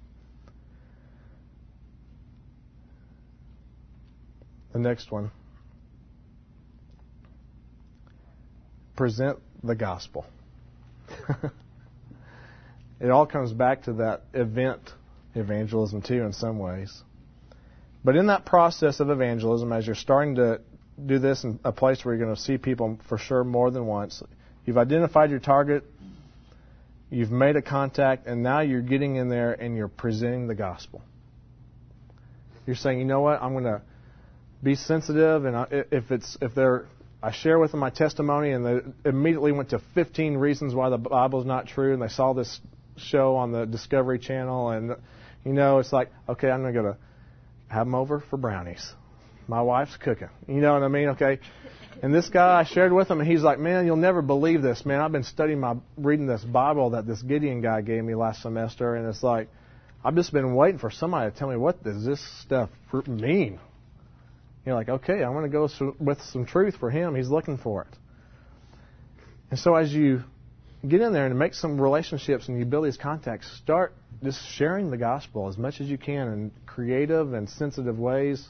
The next one. Present the gospel. It all comes back to that event evangelism, too, in some ways. But in that process of evangelism, as you're starting to do this in a place where you're going to see people for sure more than once, you've identified your target, you've made a contact, and now you're getting in there and you're presenting the gospel. You're saying, you know what, I'm going to be sensitive, and if it's if they're, I share with them my testimony, and they immediately went to fifteen reasons why the Bible's not true, and they saw this show on the Discovery Channel, and you know, it's like, okay, I'm going to go to have them over for brownies. My wife's cooking. You know what I mean? Okay. And this guy, I shared with him, and he's like, man, you'll never believe this, man. I've been studying my, reading this Bible that this Gideon guy gave me last semester, and it's like, I've just been waiting for somebody to tell me, what does this stuff mean? You're like, okay, I'm going to go with some truth for him. He's looking for it. And so as you get in there and make some relationships and you build these contacts, start just sharing the gospel as much as you can in creative and sensitive ways.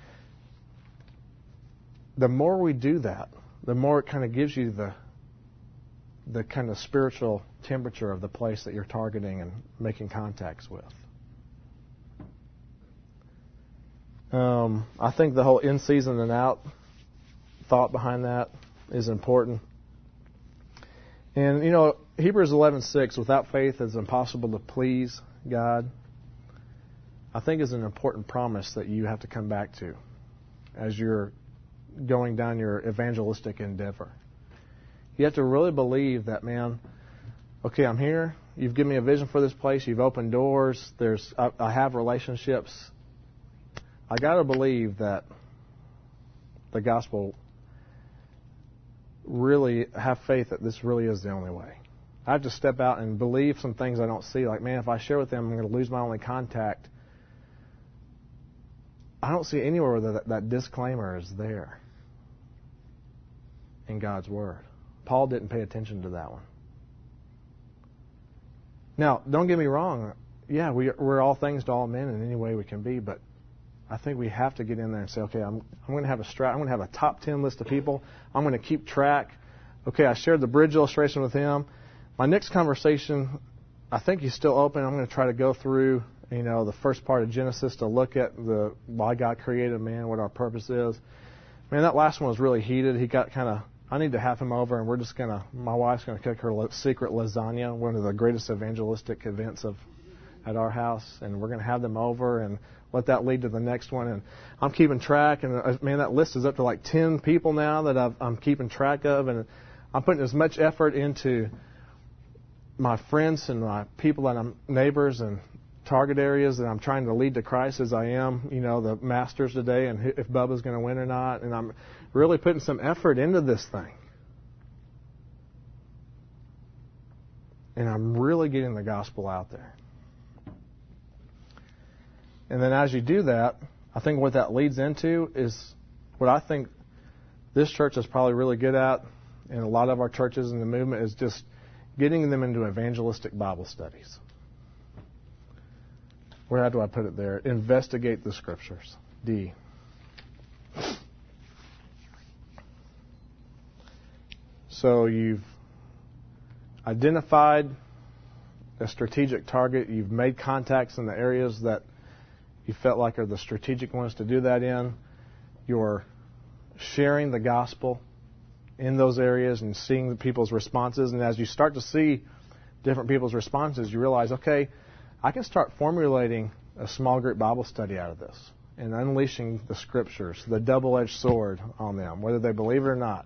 The more we do that, the more it kind of gives you the the kind of spiritual temperature of the place that you're targeting and making contacts with. Um, I think the whole in season and out thought behind that is important. And, you know, Hebrews eleven six, without faith it's impossible to please God, I think is an important promise that you have to come back to as you're going down your evangelistic endeavor. You have to really believe that, man, okay, I'm here. You've given me a vision for this place. You've opened doors. There's, I, I have relationships. I got to believe that the gospel, really have faith that this really is the only way. I have to step out and believe some things I don't see. Like, man, if I share with them, I'm going to lose my only contact. I don't see anywhere where that, that disclaimer is there in God's Word. Paul didn't pay attention to that one. Now, don't get me wrong. Yeah, we, we're all things to all men in any way we can be, but I think we have to get in there and say, okay, I'm, I'm going to have a strat. I'm going to have a top ten list of people. I'm going to keep track. Okay, I shared the bridge illustration with him. My next conversation, I think he's still open. I'm going to try to go through, you know, the first part of Genesis to look at the why God created man, what our purpose is. Man, that last one was really heated. He got kind of, I need to have him over, and we're just going to, my wife's going to cook her secret lasagna, one of the greatest evangelistic events of at our house, and we're going to have them over and let that lead to the next one. And I'm keeping track, and uh, man, that list is up to like ten people now that I've, I'm keeping track of, and I'm putting as much effort into my friends and my people that I'm neighbors and target areas that I'm trying to lead to Christ as I am, you know, the Masters today, and if Bubba's going to win or not. And I'm really putting some effort into this thing. And I'm really getting the gospel out there. And then as you do that, I think what that leads into is what I think this church is probably really good at, and a lot of our churches in the movement, is just getting them into evangelistic Bible studies. Where do I put it there? Investigate the Scriptures. D. So you've identified a strategic target. You've made contacts in the areas that you felt like are the strategic ones to do that in. You're sharing the gospel in those areas and seeing the people's responses. And as you start to see different people's responses, you realize, okay, I can start formulating a small group Bible study out of this and unleashing the Scriptures, the double-edged sword on them, whether they believe it or not.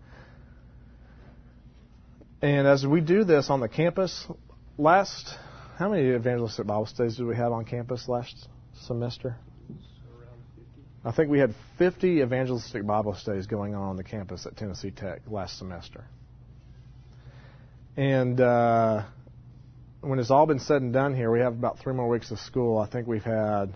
And as we do this on the campus, last, how many evangelistic Bible studies did we have on campus last semester? Around fifty. I think we had fifty evangelistic Bible studies going on on the campus at Tennessee Tech last semester. And uh, when it's all been said and done here, we have about three more weeks of school. I think we've had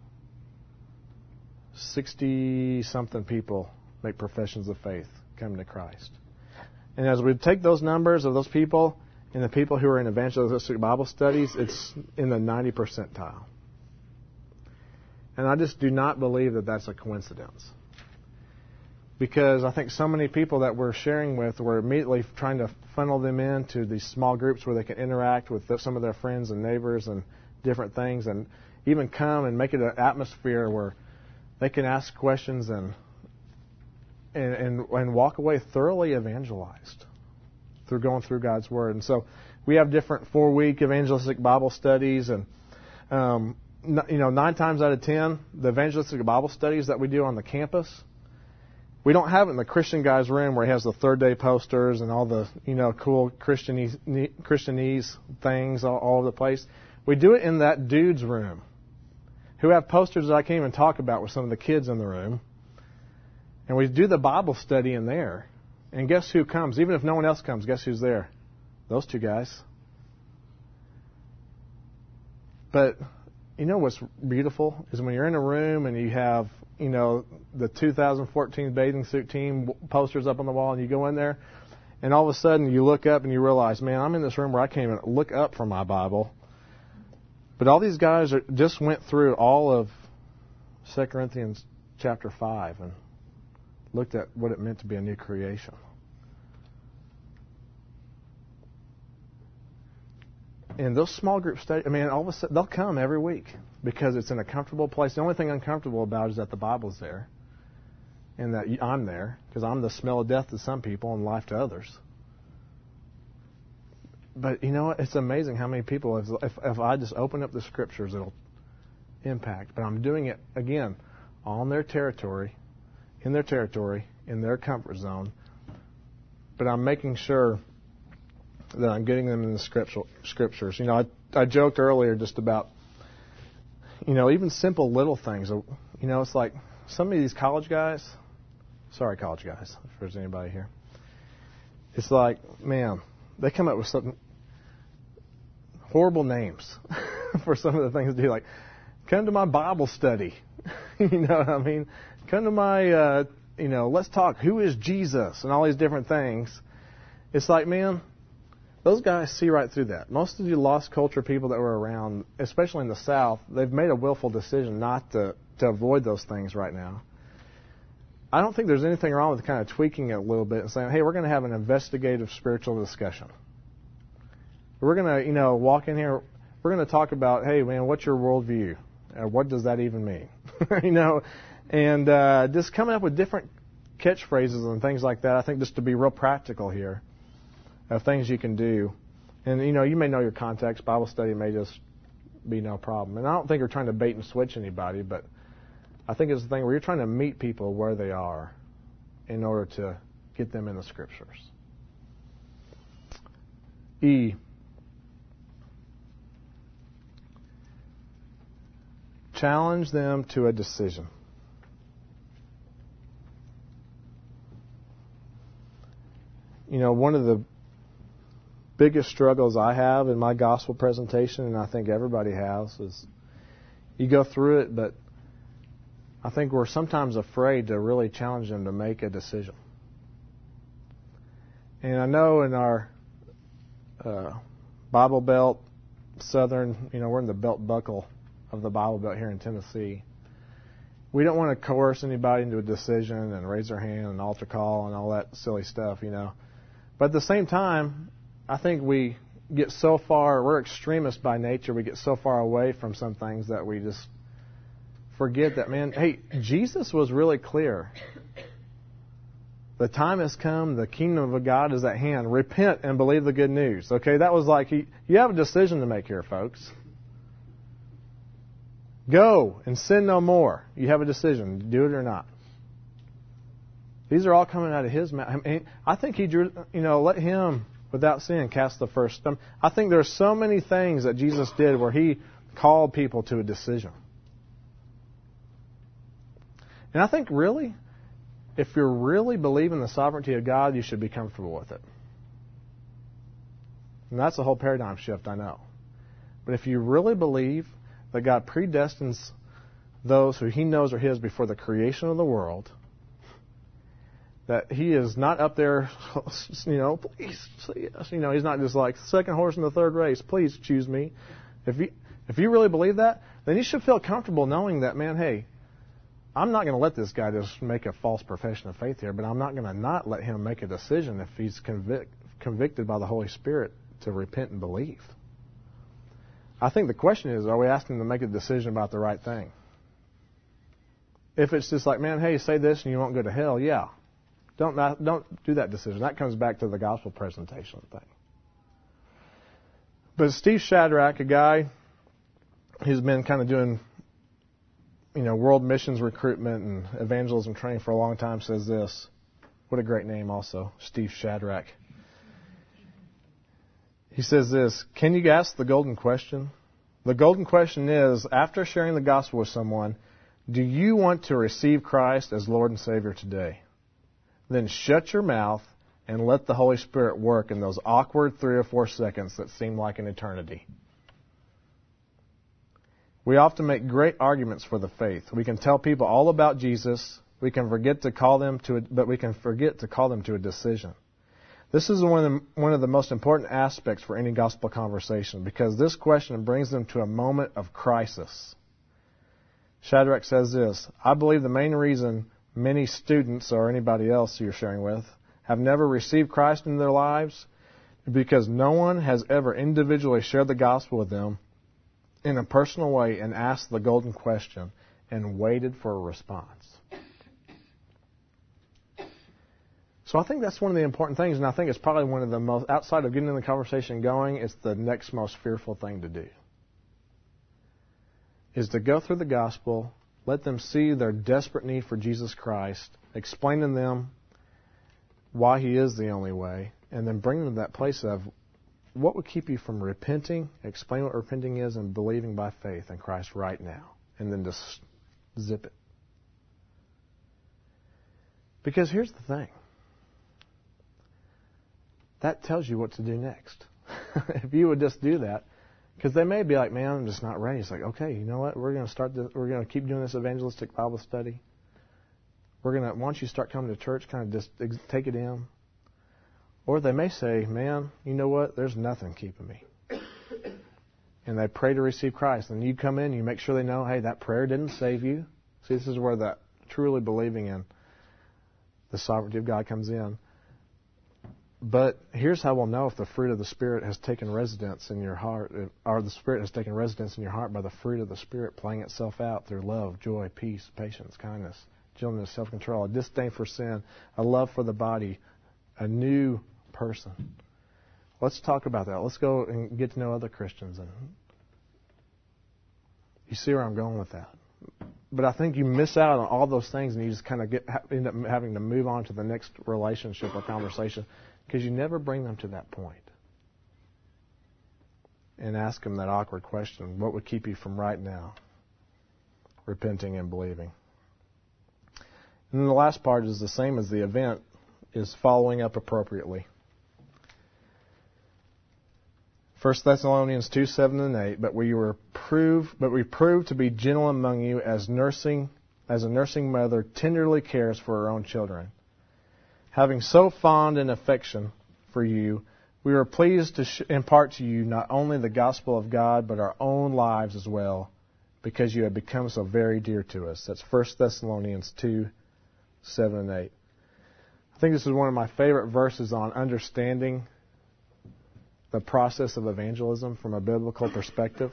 sixty-something people make professions of faith coming to Christ. And as we take those numbers of those people and the people who are in evangelistic Bible studies, it's in the ninety percentile. And I just do not believe that that's a coincidence. Because I think so many people that we're sharing with, we're immediately trying to funnel them into these small groups where they can interact with some of their friends and neighbors and different things, and even come and make it an atmosphere where they can ask questions and and, and, and walk away thoroughly evangelized through going through God's Word. And so we have different four-week evangelistic Bible studies, and um, you know, nine times out of ten, the evangelistic Bible studies that we do on the campus, we don't have it in the Christian guy's room where he has the third day posters and all the, you know, cool Christianese, Christianese things all, all over the place. We do it in that dude's room, who have posters that I can't even talk about with some of the kids in the room. And we do the Bible study in there. And guess who comes? Even if no one else comes, guess who's there? Those two guys. But you know what's beautiful is when you're in a room and you have, you know, the two thousand fourteen bathing suit team posters up on the wall, and you go in there, and all of a sudden you look up and you realize, man, I'm in this room where I can't even look up from my Bible. But all these guys are, just went through all of Second Corinthians chapter five and looked at what it meant to be a new creation. And those small group studies, I mean, all of a sudden, they'll come every week because it's in a comfortable place. The only thing uncomfortable about it is that the Bible's there and that I'm there, because I'm the smell of death to some people and life to others. But you know what? It's amazing how many people, if, if, if I just open up the Scriptures, it'll impact. But I'm doing it, again, on their territory, in their territory, in their comfort zone. But I'm making sure that I'm getting them in the Scriptures. You know, I, I joked earlier just about, you know, even simple little things. You know, it's like some of these college guys, sorry, college guys, if there's anybody here. It's like, man, they come up with some horrible names for some of the things they do. Like, come to my Bible study. You know what I mean? Come to my, uh, you know, let's talk, who is Jesus, and all these different things. It's like, man, those guys see right through that. Most of you lost culture people that were around, especially in the South, they've made a willful decision not to, to avoid those things right now. I don't think there's anything wrong with kind of tweaking it a little bit and saying, hey, we're going to have an investigative spiritual discussion. We're going to, you know, walk in here, we're going to talk about, hey, man, what's your worldview? Uh, what does that even mean? You know, and uh, just coming up with different catchphrases and things like that, I think just to be real practical here, of things you can do. And, you know, you may know your context. Bible study may just be no problem. And I don't think we're trying to bait and switch anybody, but I think it's the thing where you're trying to meet people where they are in order to get them in the Scriptures. E. Challenge them to a decision. You know, one of the biggest struggles I have in my gospel presentation, and I think everybody has, is you go through it, but I think we're sometimes afraid to really challenge them to make a decision. And I know in our uh, Bible Belt, Southern, you know, we're in the belt buckle of the Bible Belt here in Tennessee. We don't want to coerce anybody into a decision and raise their hand and altar call and all that silly stuff, you know. But at the same time, I think we get so far, we're extremists by nature, we get so far away from some things that we just forget that, man, hey, Jesus was really clear. The time has come, the kingdom of God is at hand. Repent and believe the good news. Okay, that was like, you have a decision to make here, folks. Go and sin no more. You have a decision, do it or not. These are all coming out of His mouth. I mean, I think He drew, you know, let Him, without sin, cast the first stone. I think there's so many things that Jesus did where He called people to a decision. And I think really, if you're really believing the sovereignty of God, you should be comfortable with it. And that's a whole paradigm shift, I know. But if you really believe that God predestines those who He knows are His before the creation of the world, that He is not up there, you know, please say yes. You know, He's not just like, second horse in the third race, please choose me. If you, if you really believe that, then you should feel comfortable knowing that, man, hey, I'm not going to let this guy just make a false profession of faith here, but I'm not going to not let him make a decision if he's convic- convicted by the Holy Spirit to repent and believe. I think the question is, are we asking him to make a decision about the right thing? If it's just like, man, hey, say this and you won't go to hell, yeah. Don't not, don't do that decision. That comes back to the gospel presentation thing. But Steve Shadrach, a guy who's been kind of doing, you know, world missions recruitment and evangelism training for a long time, says this. What a great name also, Steve Shadrach. He says this, can you ask the golden question? The golden question is, after sharing the gospel with someone, do you want to receive Christ as Lord and Savior today? Then shut your mouth and let the Holy Spirit work in those awkward three or four seconds that seem like an eternity. We often make great arguments for the faith. We can tell people all about Jesus. We can forget to call them to, a, but we can forget to call them to a decision. This is one of, the, one of the most important aspects for any gospel conversation because this question brings them to a moment of crisis. Shadrach says this, I believe the main reason many students or anybody else you're sharing with have never received Christ in their lives is because no one has ever individually shared the gospel with them in a personal way and asked the golden question and waited for a response. So I think that's one of the important things, and I think it's probably one of the most, outside of getting the conversation going, it's the next most fearful thing to do. Is to go through the gospel, let them see their desperate need for Jesus Christ, explain to them why He is the only way, and then bring them to that place of what would keep you from repenting, explain what repenting is, and believing by faith in Christ right now, and then just zip it. Because here's the thing. That tells you what to do next. If you would just do that, because they may be like, man, I'm just not ready. It's like, okay, you know what? We're going to start. This, we're going to keep doing this evangelistic Bible study. We're going to, once you start coming to church, kind of just take it in. Or they may say, man, you know what? There's nothing keeping me. And they pray to receive Christ. And you come in, you make sure they know, hey, that prayer didn't save you. See, this is where that truly believing in the sovereignty of God comes in. But here's how we'll know if the fruit of the Spirit has taken residence in your heart, or the Spirit has taken residence in your heart by the fruit of the Spirit playing itself out through love, joy, peace, patience, kindness, gentleness, self-control, a disdain for sin, a love for the body, a new person. Let's talk about that. Let's go and get to know other Christians and You see where I'm going with that? But I think you miss out on all those things, and you just kind of get end up having to move on to the next relationship or conversation because you never bring them to that point and ask them that awkward question: what would keep you from right now repenting and believing? And then the last part is the same as the event, is following up appropriately. First Thessalonians two, seven and eight, but we were proved, but we proved to be gentle among you as nursing, as a nursing mother tenderly cares for her own children. Having so fond an affection for you, we were pleased to sh- impart to you not only the gospel of God, but our own lives as well, because you have become so very dear to us. That's First Thessalonians two, seven and eight. I think this is one of my favorite verses on understanding the process of evangelism from a biblical perspective.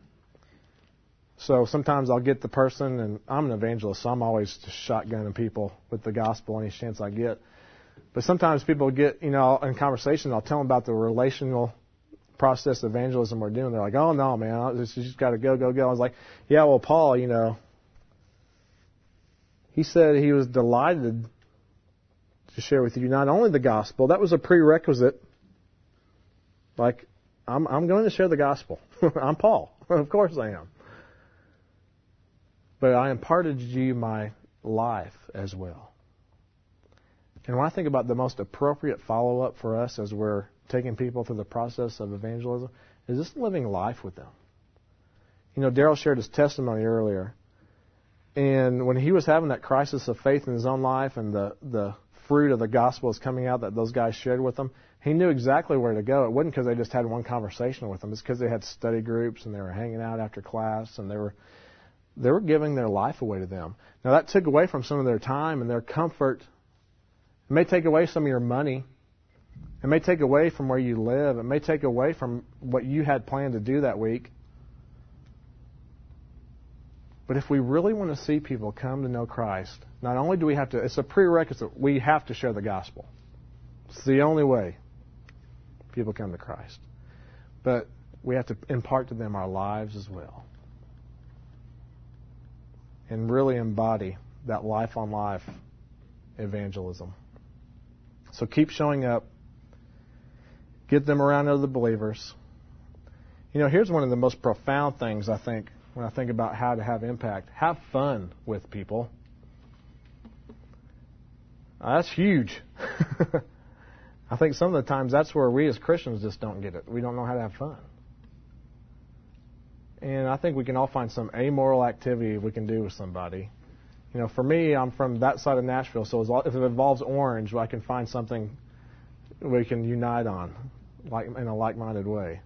So sometimes I'll get the person, and I'm an evangelist, so I'm always just shotgunning people with the gospel any chance I get. But sometimes people get, you know, in conversation, I'll tell them about the relational process of evangelism we're doing. They're like, oh, no, man, you just got to go, go, go. I was like, yeah, well, Paul, you know, he said he was delighted to share with you not only the gospel, that was a prerequisite. Like, I'm, I'm going to share the gospel. I'm Paul. Of course I am. But I imparted to you my life as well. And when I think about the most appropriate follow-up for us as we're taking people through the process of evangelism, is just living life with them. You know, Daryl shared his testimony earlier. And when he was having that crisis of faith in his own life and the, the fruit of the gospel is coming out that those guys shared with him, he knew exactly where to go. It wasn't because they just had one conversation with him. It's because they had study groups and they were hanging out after class and they were they were giving their life away to them. Now, that took away from some of their time and their comfort. It may take away some of your money. It may take away from where you live. It may take away from what you had planned to do that week. But if we really want to see people come to know Christ, not only do we have to, it's a prerequisite, we have to share the gospel. It's the only way people come to Christ. But we have to impart to them our lives as well. And really embody that life-on-life evangelism. So keep showing up. Get them around other believers. You know, here's one of the most profound things, I think, when I think about how to have impact. Have fun with people. That's huge. I think some of the times that's where we as Christians just don't get it. We don't know how to have fun. And I think we can all find some amoral activity we can do with somebody. You know, for me, I'm from that side of Nashville, so if it involves orange, I can find something we can unite on, like in a like-minded way.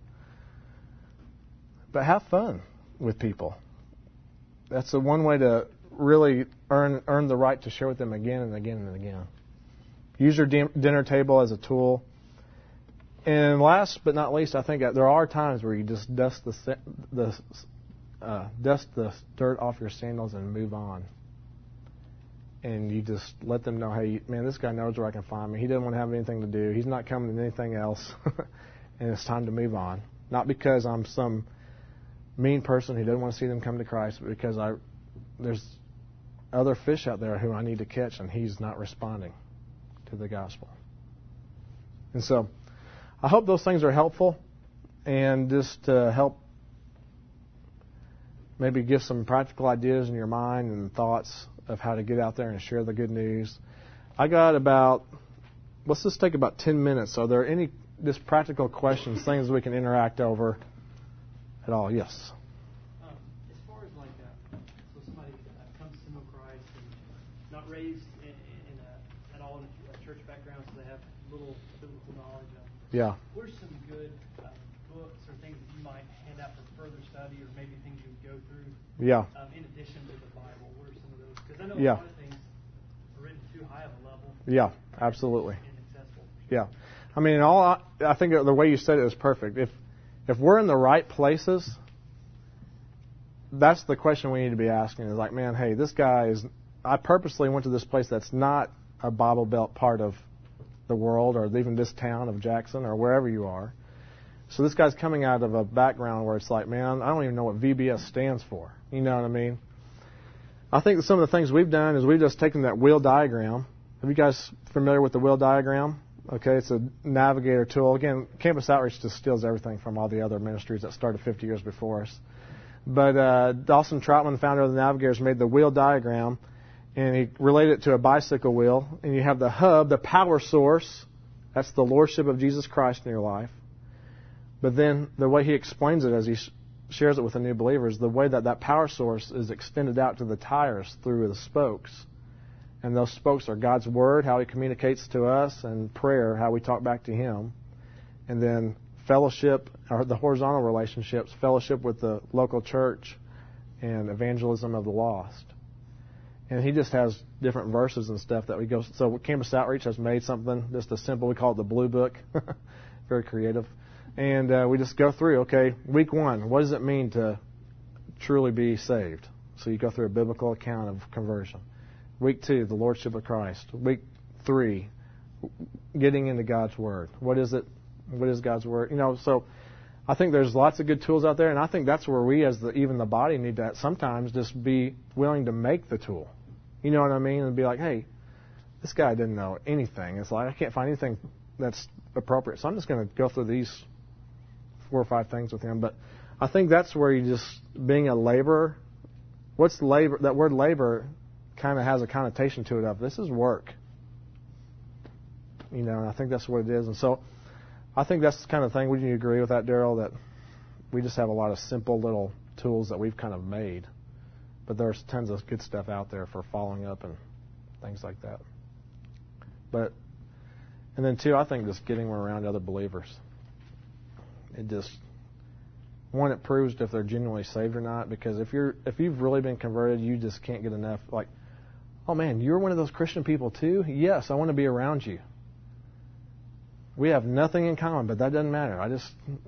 But have fun with people. That's the one way to really earn earn the right to share with them again and again and again. Use your dinner table as a tool. And last but not least, I think there are times where you just dust the the uh, dust the dirt off your sandals and move on. And you just let them know, hey, man, this guy knows where I can find me. He doesn't want to have anything to do. He's not coming to anything else. And it's time to move on. Not because I'm some mean person who doesn't want to see them come to Christ, but because I there's other fish out there who I need to catch, and he's not responding to the gospel. And so I hope those things are helpful, and just to help maybe give some practical ideas in your mind and thoughts of how to get out there and share the good news. I got about, let's just take about ten minutes. Are there any just practical questions, things we can interact over at all? Yes. Um, as far as like, uh, so somebody uh, comes to know Christ and not raised in, in a, at all in a church background, so they have little biblical knowledge of. Yeah. What are some good uh, books or things that you might hand out for further study, or maybe things you would go through? Yeah. Um, in addition to the Bible, what are some of those? Because I know Yeah. a lot of things are written too high of a level. Yeah, absolutely. Inaccessible. Yeah. I mean, all I think the way you said it is perfect. If if we're in the right places, that's the question we need to be asking. Is like, man, hey, this guy is. I purposely went to this place that's not a Bible Belt part of the world, or even this town of Jackson, or wherever you are. So this guy's coming out of a background where it's like, man, I don't even know what V B S stands for. You know what I mean? I think that some of the things we've done is we've just taken that wheel diagram. Have you guys familiar with the wheel diagram? Okay, it's a navigator tool. Again, Campus Outreach just steals everything from all the other ministries that started fifty years before us. But uh, Dawson Troutman, the founder of the Navigators, made the wheel diagram, and he related it to a bicycle wheel. And you have the hub, the power source. That's the Lordship of Jesus Christ in your life. But then the way he explains it as he sh- shares it with the new believers, the way that that power source is extended out to the tires through the spokes. And those spokes are God's Word, how He communicates to us, and prayer, how we talk back to Him. And then fellowship, or the horizontal relationships, fellowship with the local church, and evangelism of the lost. And he just has different verses and stuff that we go. So Campus Outreach has made something just a simple. We call it the Blue Book. Very creative. And uh, we just go through. Okay, week one. What does it mean to truly be saved? So you go through a biblical account of conversion. Week two, the Lordship of Christ. Week three, getting into God's Word. What is it? What is God's Word? You know. So I think there's lots of good tools out there, and I think that's where we, as the, even the body, need to sometimes just be willing to make the tool. You know what I mean? And be like, hey, this guy didn't know anything. It's like, I can't find anything that's appropriate. So I'm just going to go through these four or five things with him. But I think that's where you just, being a laborer, what's labor? That word labor kind of has a connotation to it of, this is work. You know, and I think that's what it is. And so I think that's the kind of thing, would you agree with that, Daryl, that we just have a lot of simple little tools that we've kind of made. But there's tons of good stuff out there for following up and things like that. But, and then two, I think just getting around other believers. It just, one, it proves if they're genuinely saved or not. Because if you're, if you've really been converted, you just can't get enough. Like, oh man, you're one of those Christian people too? Yes, I want to be around you. We have nothing in common, but that doesn't matter. I just,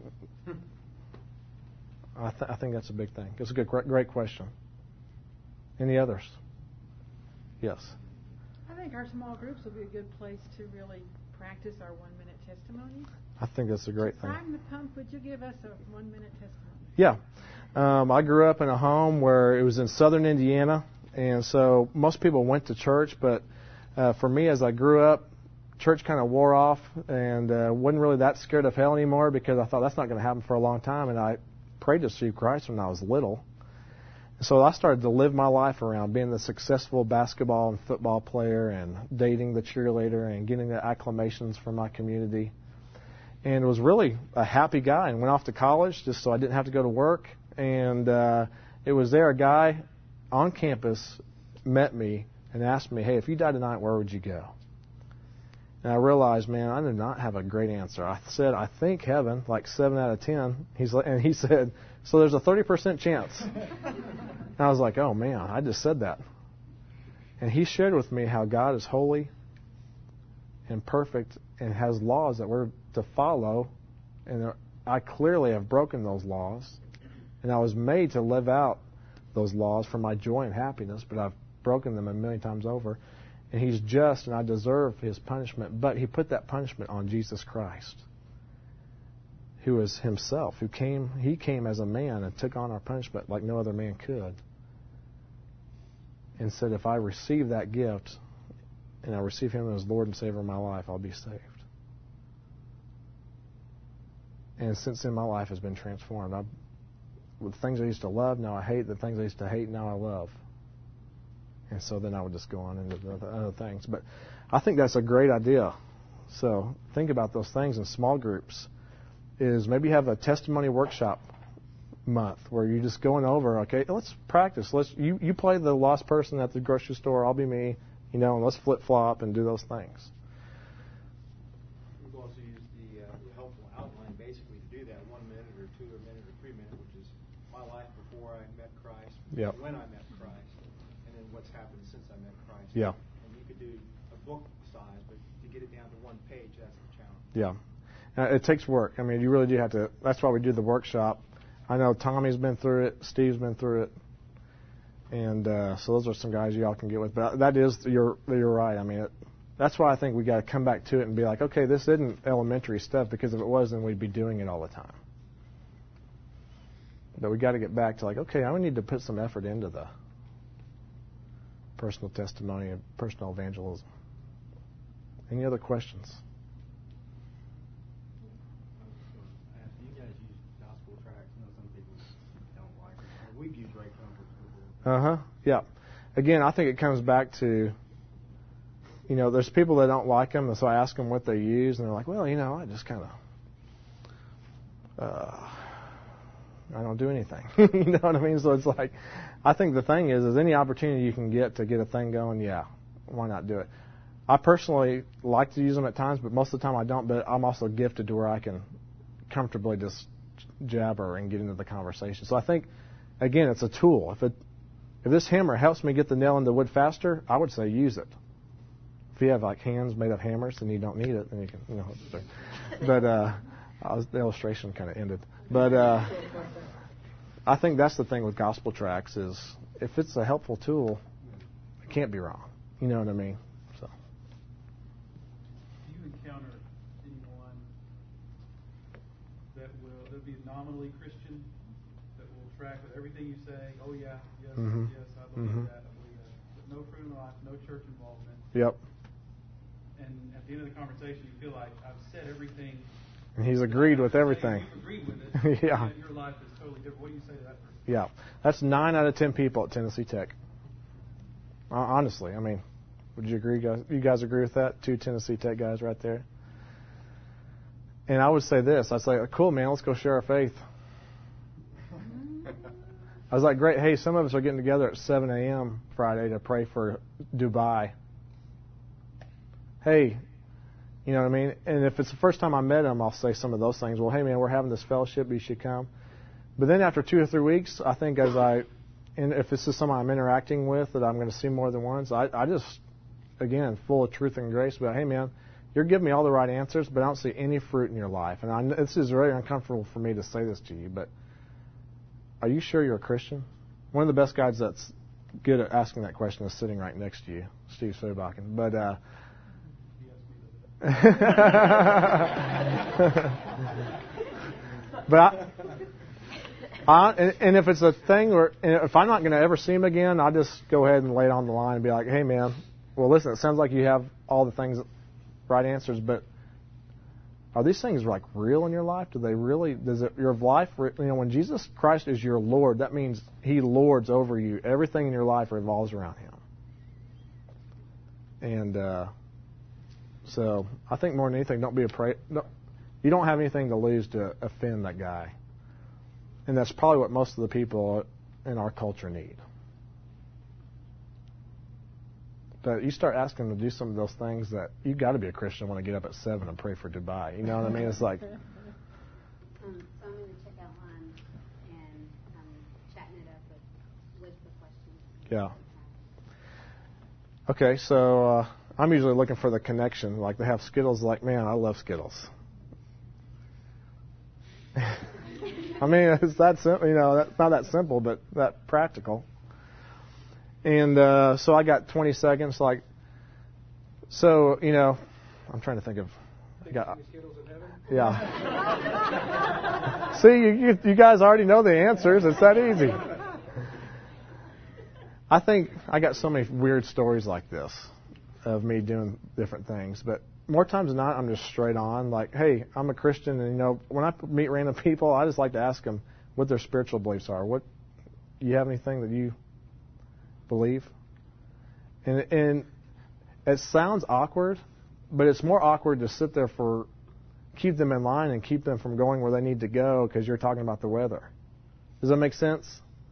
I, th- I think that's a big thing. It's a good, great question. Any others? Yes. I think our small groups will be a good place to really practice our one-minute testimony. I think that's a great thing. Prime the pump, would you give us a one-minute testimony? Yeah. Um, I grew up in a home where it was in southern Indiana, and so most people went to church, but uh, for me, as I grew up, church kind of wore off, and uh, wasn't really that scared of hell anymore because I thought that's not going to happen for a long time, and I prayed to receive Christ when I was little. So I started to live my life around being the successful basketball and football player and dating the cheerleader and getting the acclamations from my community. And was really a happy guy and went off to college just so I didn't have to go to work. And uh, it was there a guy on campus met me and asked me, hey, if you died tonight, where would you go? And I realized, man, I did not have a great answer. I said, I think heaven, like seven out of ten. He's like, and he said, so there's a thirty percent chance. And I was like, oh, man, I just said that. And he shared with me how God is holy and perfect and has laws that we're to follow. And I clearly have broken those laws. And I was made to live out those laws for my joy and happiness, but I've broken them a million times over. And He's just, and I deserve His punishment. But He put that punishment on Jesus Christ, who is Himself, who came, He came as a man and took on our punishment like no other man could. And said, if I receive that gift and I receive Him as Lord and Savior of my life, I'll be saved. And since then, my life has been transformed. I've, the things I used to love, now I hate. The things I used to hate, now I love. And so then I would just go on into the other things. But I think that's a great idea. So think about those things in small groups. Is maybe have a testimony workshop month where you're just going over, okay, let's practice. Let's you, you play the lost person at the grocery store, I'll be me, you know, and let's flip-flop and do those things. We've also used the, uh, the helpful outline basically to do that, one minute or two or a minute or three minute, which is my life before I met Christ, yep. when I met Christ, and then what's happened since I met Christ. Yeah. And you could do a book size, but to get it down to one page, that's the challenge. Yeah. Uh, it takes work. I mean, you really do have to. That's why we do the workshop. I know Tommy's been through it. Steve's been through it. And uh, so those are some guys you all can get with. But that is, you're you're right. I mean, it, that's why I think we got to come back to it and be like, okay, this isn't elementary stuff, because if it was, then we'd be doing it all the time. But we got to get back to like, okay, I need to put some effort into the personal testimony and personal evangelism. Any other questions? Do you guys use gospel tracts? I know some people don't like them. We've used Ray Comfort's before. Uh huh. Yeah. Again, I think it comes back to, you know, there's people that don't like them, and so I ask them what they use, and they're like, well, you know, I just kind of, uh, I don't do anything. You know what I mean? So it's like, I think the thing is, is any opportunity you can get to get a thing going, yeah, why not do it? I personally like to use them at times, but most of the time I don't. But I'm also gifted to where I can comfortably just jabber and get into the conversation. So I think, again, it's a tool. If it, if this hammer helps me get the nail in the wood faster, I would say use it. If you have like hands made of hammers and you don't need it, then you can, you know. But uh, I was, the illustration kind of ended. But uh, I think that's the thing with gospel tracts is if it's a helpful tool, it can't be wrong. You know what I mean? So. Do you encounter anyone that will that be nominally Christian that will track with everything you say? Oh yeah, yes, Mm-hmm. yes, I believe Mm-hmm. that, I believe that. But no fruit in life, no church involvement. Yep. And at the end of the conversation, you feel like I've said everything. And he's agreed with everything. You've agreed with it. Yeah. And your life is totally different. What do you say to that person? Yeah. That's nine out of ten people at Tennessee Tech. Uh, honestly, I mean, would you agree, guys? You guys agree with that? Two Tennessee Tech guys right there. And I would say this. I'd say, cool, man, let's go share our faith. I was like, great. Hey, some of us are getting together at seven a.m. Friday to pray for Dubai. Hey, you know what I mean? And if it's the first time I met him, I'll say some of those things. Well, hey, man, we're having this fellowship. You should come. But then after two or three weeks, I think as I, and if this is someone I'm interacting with that I'm going to see more than once, I, I just, again, full of truth and grace, but hey, man, you're giving me all the right answers, but I don't see any fruit in your life. And I, this is very uncomfortable for me to say this to you, but are you sure you're a Christian? One of the best guys that's good at asking that question is sitting right next to you, Steve Sobakken. But, uh, but I, I and, and if it's a thing, or and if I'm not going to ever see him again, I'll just go ahead and lay it on the line and be like, hey, man, well, listen, it sounds like you have all the things, right answers, but are these things like real in your life? Do they really, does it, your life, you know, when Jesus Christ is your Lord, that means He lords over you. Everything in your life revolves around Him. And, uh, So I think more than anything, don't be afraid. No, you don't have anything to lose to offend that guy. And that's probably what most of the people in our culture need. But you start asking them to do some of those things that you got to be a Christian when I get up at seven and pray for Dubai. You know what I mean? It's like. Um, so I'm in the checkout line and I'm chatting it up with, with the questions. Yeah. Okay, so uh, I'm usually looking for the connection. Like they have Skittles, like, man, I love Skittles. I mean, it's that simple, you know, that's not that simple, but that practical. And uh, so I got twenty seconds, like, so, you know, I'm trying to think of, I got, yeah. See, you, you, you guys already know the answers. It's that easy. I think I got so many weird stories like this of me doing different things, but more times than not, I'm just straight on. Like, hey, I'm a Christian, and you know, when I meet random people, I just like to ask them what their spiritual beliefs are. What, you have anything that you believe? And and it sounds awkward, but it's more awkward to sit there for keep them in line and keep them from going where they need to go because you're talking about the weather. Does that make sense?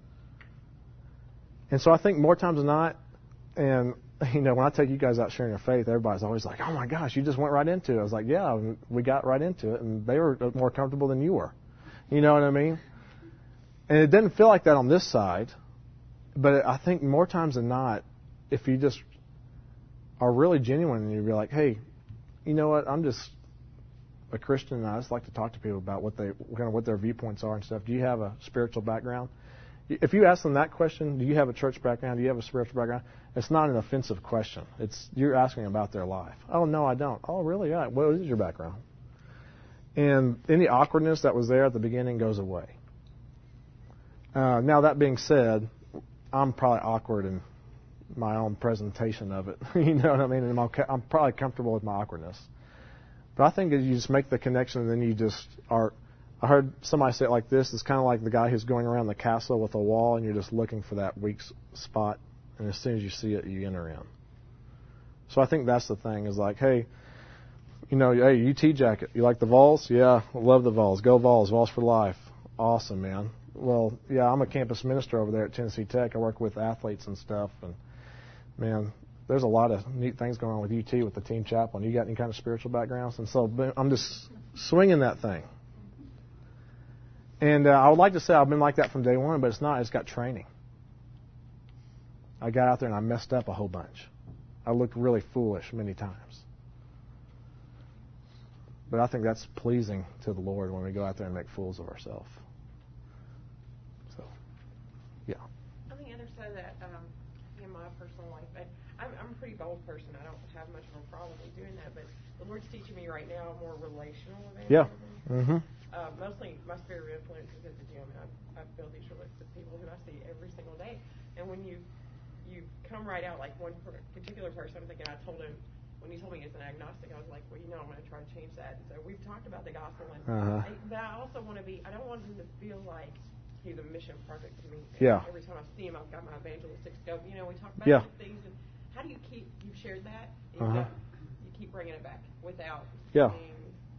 And so I think more times than not, and you know, when I take you guys out sharing your faith, everybody's always like, oh my gosh, you just went right into it. I was like, yeah, we got right into it, and they were more comfortable than you were. You know what I mean? And it didn't feel like that on this side, but I think more times than not, if you just are really genuine and you're like, hey, you know what, I'm just a Christian and I just like to talk to people about what they kind of what their viewpoints are and stuff. Do you have a spiritual background? if you ask them that question, do you have a church background? Do you have a spiritual background? It's not an offensive question. It's you're asking about their life. Oh, no, I don't. Oh, really? Yeah. What is your background? And any awkwardness that was there at the beginning goes away. Uh, now, that being said, I'm probably awkward in my own presentation of it. You know what I mean? And I'm, I'm probably comfortable with my awkwardness. But I think that you just make the connection and then you just are... I heard somebody say it like this. It's kind of like the guy who's going around the castle with a wall and you're just looking for that weak spot. And as soon as you see it, you enter in. So I think that's the thing is like, hey, you know, hey, U T jacket. You like the Vols? Yeah, I love the Vols. Go Vols. Vols for life. Awesome, man. Well, yeah, I'm a campus minister over there at Tennessee Tech. I work with athletes and stuff. And, man, there's a lot of neat things going on with U T with the team chaplain. You got any kind of spiritual backgrounds? And so I'm just swinging that thing. And uh, I would like to say I've been like that from day one, but it's not. It's got training. I got out there and I messed up a whole bunch. I looked really foolish many times. But I think that's pleasing to the Lord when we go out there and make fools of ourselves. So, yeah. On the other side of that, um, in my personal life, I, I'm, I'm a pretty bold person. I don't have much of a problem with doing that, but the Lord's teaching me right now more relational evangelism. Yeah. Mm-hmm. Uh, mostly my sphere of influence is at the gym, and I, I build these relationships with people who I see every single day. And when you you come right out, like one particular person, I'm thinking, I told him, when he told me he's an agnostic, I was like, well, you know, I'm going to try to change that. And so we've talked about the gospel, and uh-huh. I, but I also want to be, I don't want him to feel like he's a mission project to me. And yeah. Every time I see him, I've got my evangelistic scope. You know, we talk about yeah. these things, and how do you keep, you've shared that, and uh-huh. you keep bringing it back without yeah. being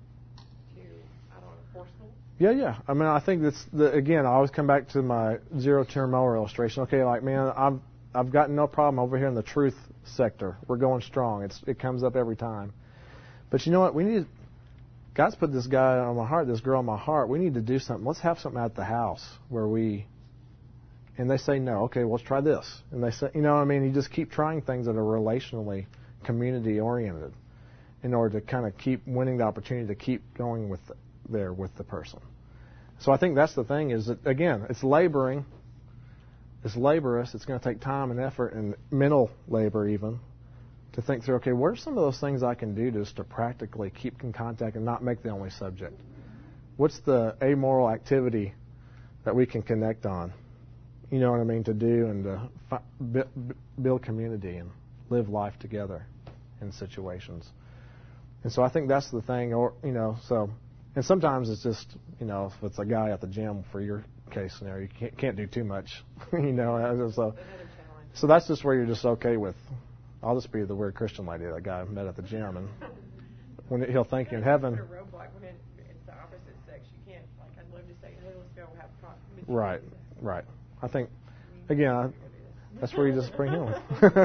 too, I don't know, forceful? Yeah, yeah. I mean, I think that's the again. I always come back to my zero-turn mower illustration. Okay, like man, I've I've got no problem over here in the truth sector. We're going strong. It's it comes up every time. But you know what? We need. God's put this guy on my heart, this girl on my heart. We need to do something. Let's have something at the house where we. And they say no. Okay, well, let's try this. And they say, you know what I mean? You just keep trying things that are relationally community oriented in order to kind of keep winning the opportunity to keep going with there with the person. So I think that's the thing is that, again, it's laboring. It's laborious. It's going to take time and effort and mental labor even to think through, okay, what are some of those things I can do just to practically keep in contact and not make the only subject? What's the amoral activity that we can connect on? You know what I mean, to do and to fi- build community and live life together in situations. And so I think that's the thing, or, you know, so... And sometimes it's just, you know, if it's a guy at the gym for your case scenario, you can't, can't do too much, you know. So, so that's just where you're just okay with, I'll just be the weird Christian lady that guy I met at the gym, and when he'll thank you in heaven. Put a roadblock when it, it's the opposite sex. You can't, like, I'd love to say, hey, let's go have a coffee. Right, right. I think, again, I, that's where you just bring him.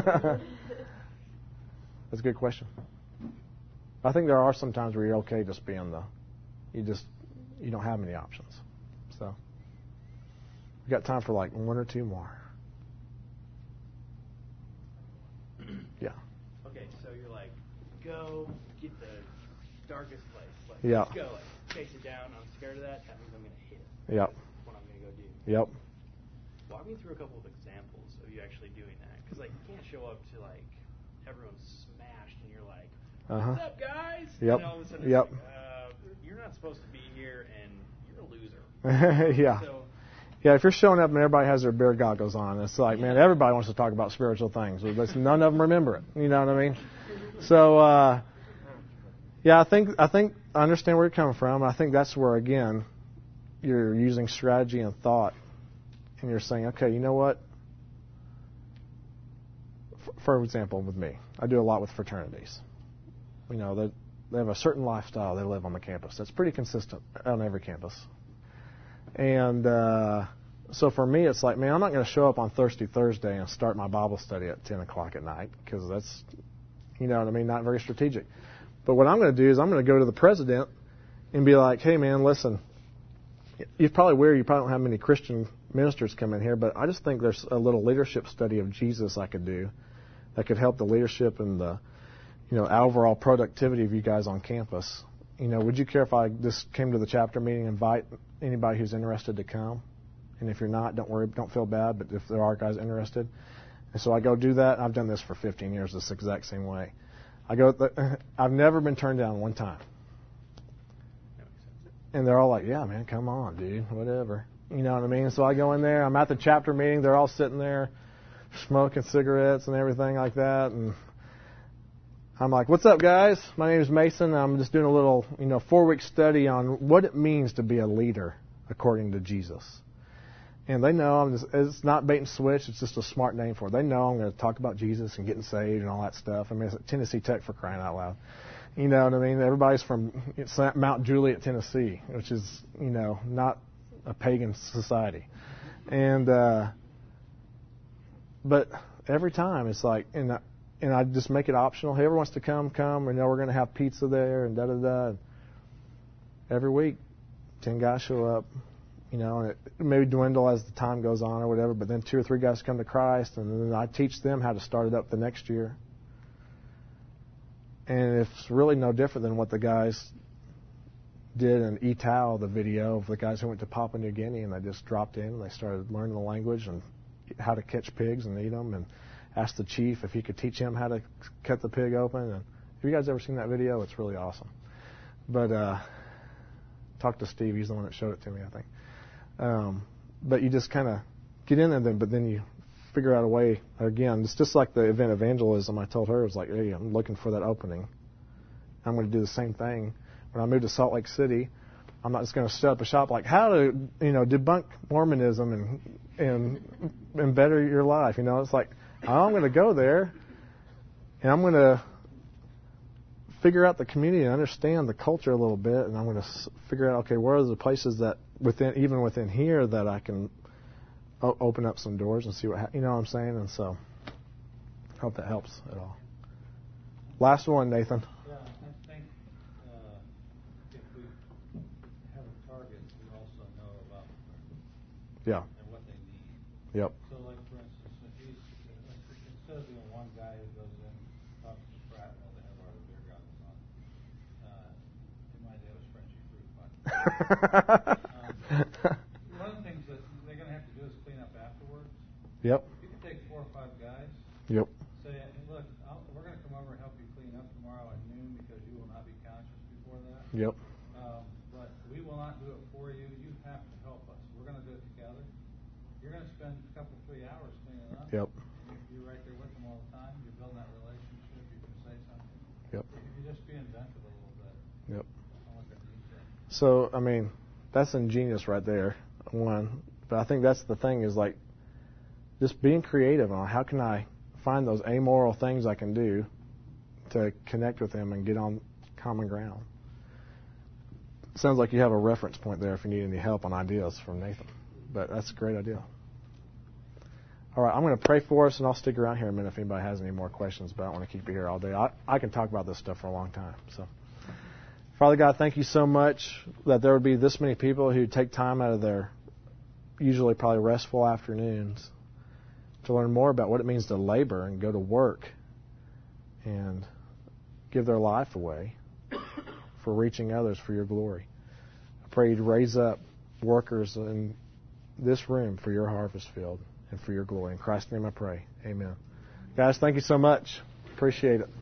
That's a good question. I think there are some times where you're okay just being the, you just, you don't have many options. So, we got time for like one or two more. Yeah. Okay, so you're like, go get the darkest place. Like, yeah. Let's go. Like, chase it down. I'm scared of that. That means I'm going to hit it. Yep. That's what I'm going to go do. Yep. Walk me through a couple of examples of you actually doing that. Because, like, you can't show up to, like, everyone's smashed and you're like, uh-huh. what's up, guys? Yep. And all of a sudden it's yep. like, uh, you're not supposed to be here and you're a loser. yeah. So, yeah, if you're showing up and everybody has their beer goggles on, it's like, man, everybody wants to talk about spiritual things, but none of them remember it. You know what I mean? So, uh, yeah, I think I think I understand where you're coming from. I think that's where, again, you're using strategy and thought, and you're saying, okay, you know what? For, for example, with me, I do a lot with fraternities. You know, they they have a certain lifestyle they live on the campus. That's pretty consistent on every campus. And uh, so for me, it's like, man, I'm not going to show up on Thirsty Thursday and start my Bible study at ten o'clock at night because that's, you know what I mean, not very strategic. But what I'm going to do is I'm going to go to the president and be like, hey, man, listen, you're probably aware you probably don't have many Christian ministers come in here, but I just think there's a little leadership study of Jesus I could do that could help the leadership and the, you know, overall productivity of you guys on campus. You know, would you care if I just came to the chapter meeting and invite anybody who's interested to come? And if you're not, don't worry, don't feel bad. But if there are guys interested, and so I go do that. I've done this for fifteen years, this exact same way. I go. The, I've never been turned down one time. And they're all like, "Yeah, man, come on, dude, whatever." You know what I mean? So I go in there. I'm at the chapter meeting. They're all sitting there, smoking cigarettes and everything like that, and I'm like, "What's up, guys? My name is Mason. I'm just doing a little, you know, four-week study on what it means to be a leader according to Jesus." And they know I'm just, it's not bait and switch. It's just a smart name for it. They know I'm going to talk about Jesus and getting saved and all that stuff. I mean, it's at Tennessee Tech, for crying out loud. You know what I mean? Everybody's from it's Mount Juliet, Tennessee, which is, you know, not a pagan society. And uh, but every time it's like, and I, and I just make it optional. Whoever wants to come, come. We know we're going to have pizza there and da da da. Every week, ten guys show up. You know, and it maybe dwindle as the time goes on or whatever, but then two or three guys come to Christ, and then I teach them how to start it up the next year. And it's really no different than what the guys did in E T A L, the video of the guys who went to Papua New Guinea, and they just dropped in and they started learning the language and how to catch pigs and eat them, and asked the chief if he could teach him how to cut the pig open. And have you guys ever seen that video? It's really awesome. But uh, talk to Steve. He's the one that showed it to me, I think. Um, but you just kind of get in there, then, but then you figure out a way. Again, it's just like the event evangelism. I told her, it was like, hey, I'm looking for that opening. I'm going to do the same thing. When I moved to Salt Lake City, I'm not just going to set up a shop like how to, you know, debunk Mormonism and and and better your life. You know, it's like I'm going to go there, and I'm going to figure out the community and understand the culture a little bit, and I'm going to figure out, okay, where are the places that within, even within here, that I can o- open up some doors and see what ha- you know what I'm saying. And so, I hope that helps at all. Last one, Nathan. Yeah, I think uh, if we have a target, we also know about them. Yeah. And what they need. Yep. So, like for instance, if he's, instead of being one guy who goes in, talks to Pratt while they have our beer gardens on, uh, he might have his Frenchy fruit punch. um, one of the things that they're going to have to do is clean up afterwards. Yep. You can take four or five guys. Yep. Say, hey, look, I'll, we're going to come over and help you clean up tomorrow at noon because you will not be conscious before that. Yep. Um, but we will not do it for you. You have to help us. We're going to do it together. You're going to spend a couple, three hours cleaning up. Yep. You're right there with them all the time. You're building that relationship. You can say something. Yep. If you just be inventive a little bit. Yep. On what their needs are. So, I mean, that's ingenious right there, one. But I think that's the thing is like just being creative on how can I find those amoral things I can do to connect with them and get on common ground. Sounds like you have a reference point there if you need any help on ideas from Nathan. But that's a great idea. All right, I'm going to pray for us, and I'll stick around here a minute if anybody has any more questions, but I don't want to keep you here all day. I, I can talk about this stuff for a long time. So, Father God, thank you so much that there would be this many people who take time out of their usually probably restful afternoons to learn more about what it means to labor and go to work and give their life away for reaching others for your glory. I pray you'd raise up workers in this room for your harvest field and for your glory. In Christ's name I pray. Amen. Guys, thank you so much. Appreciate it.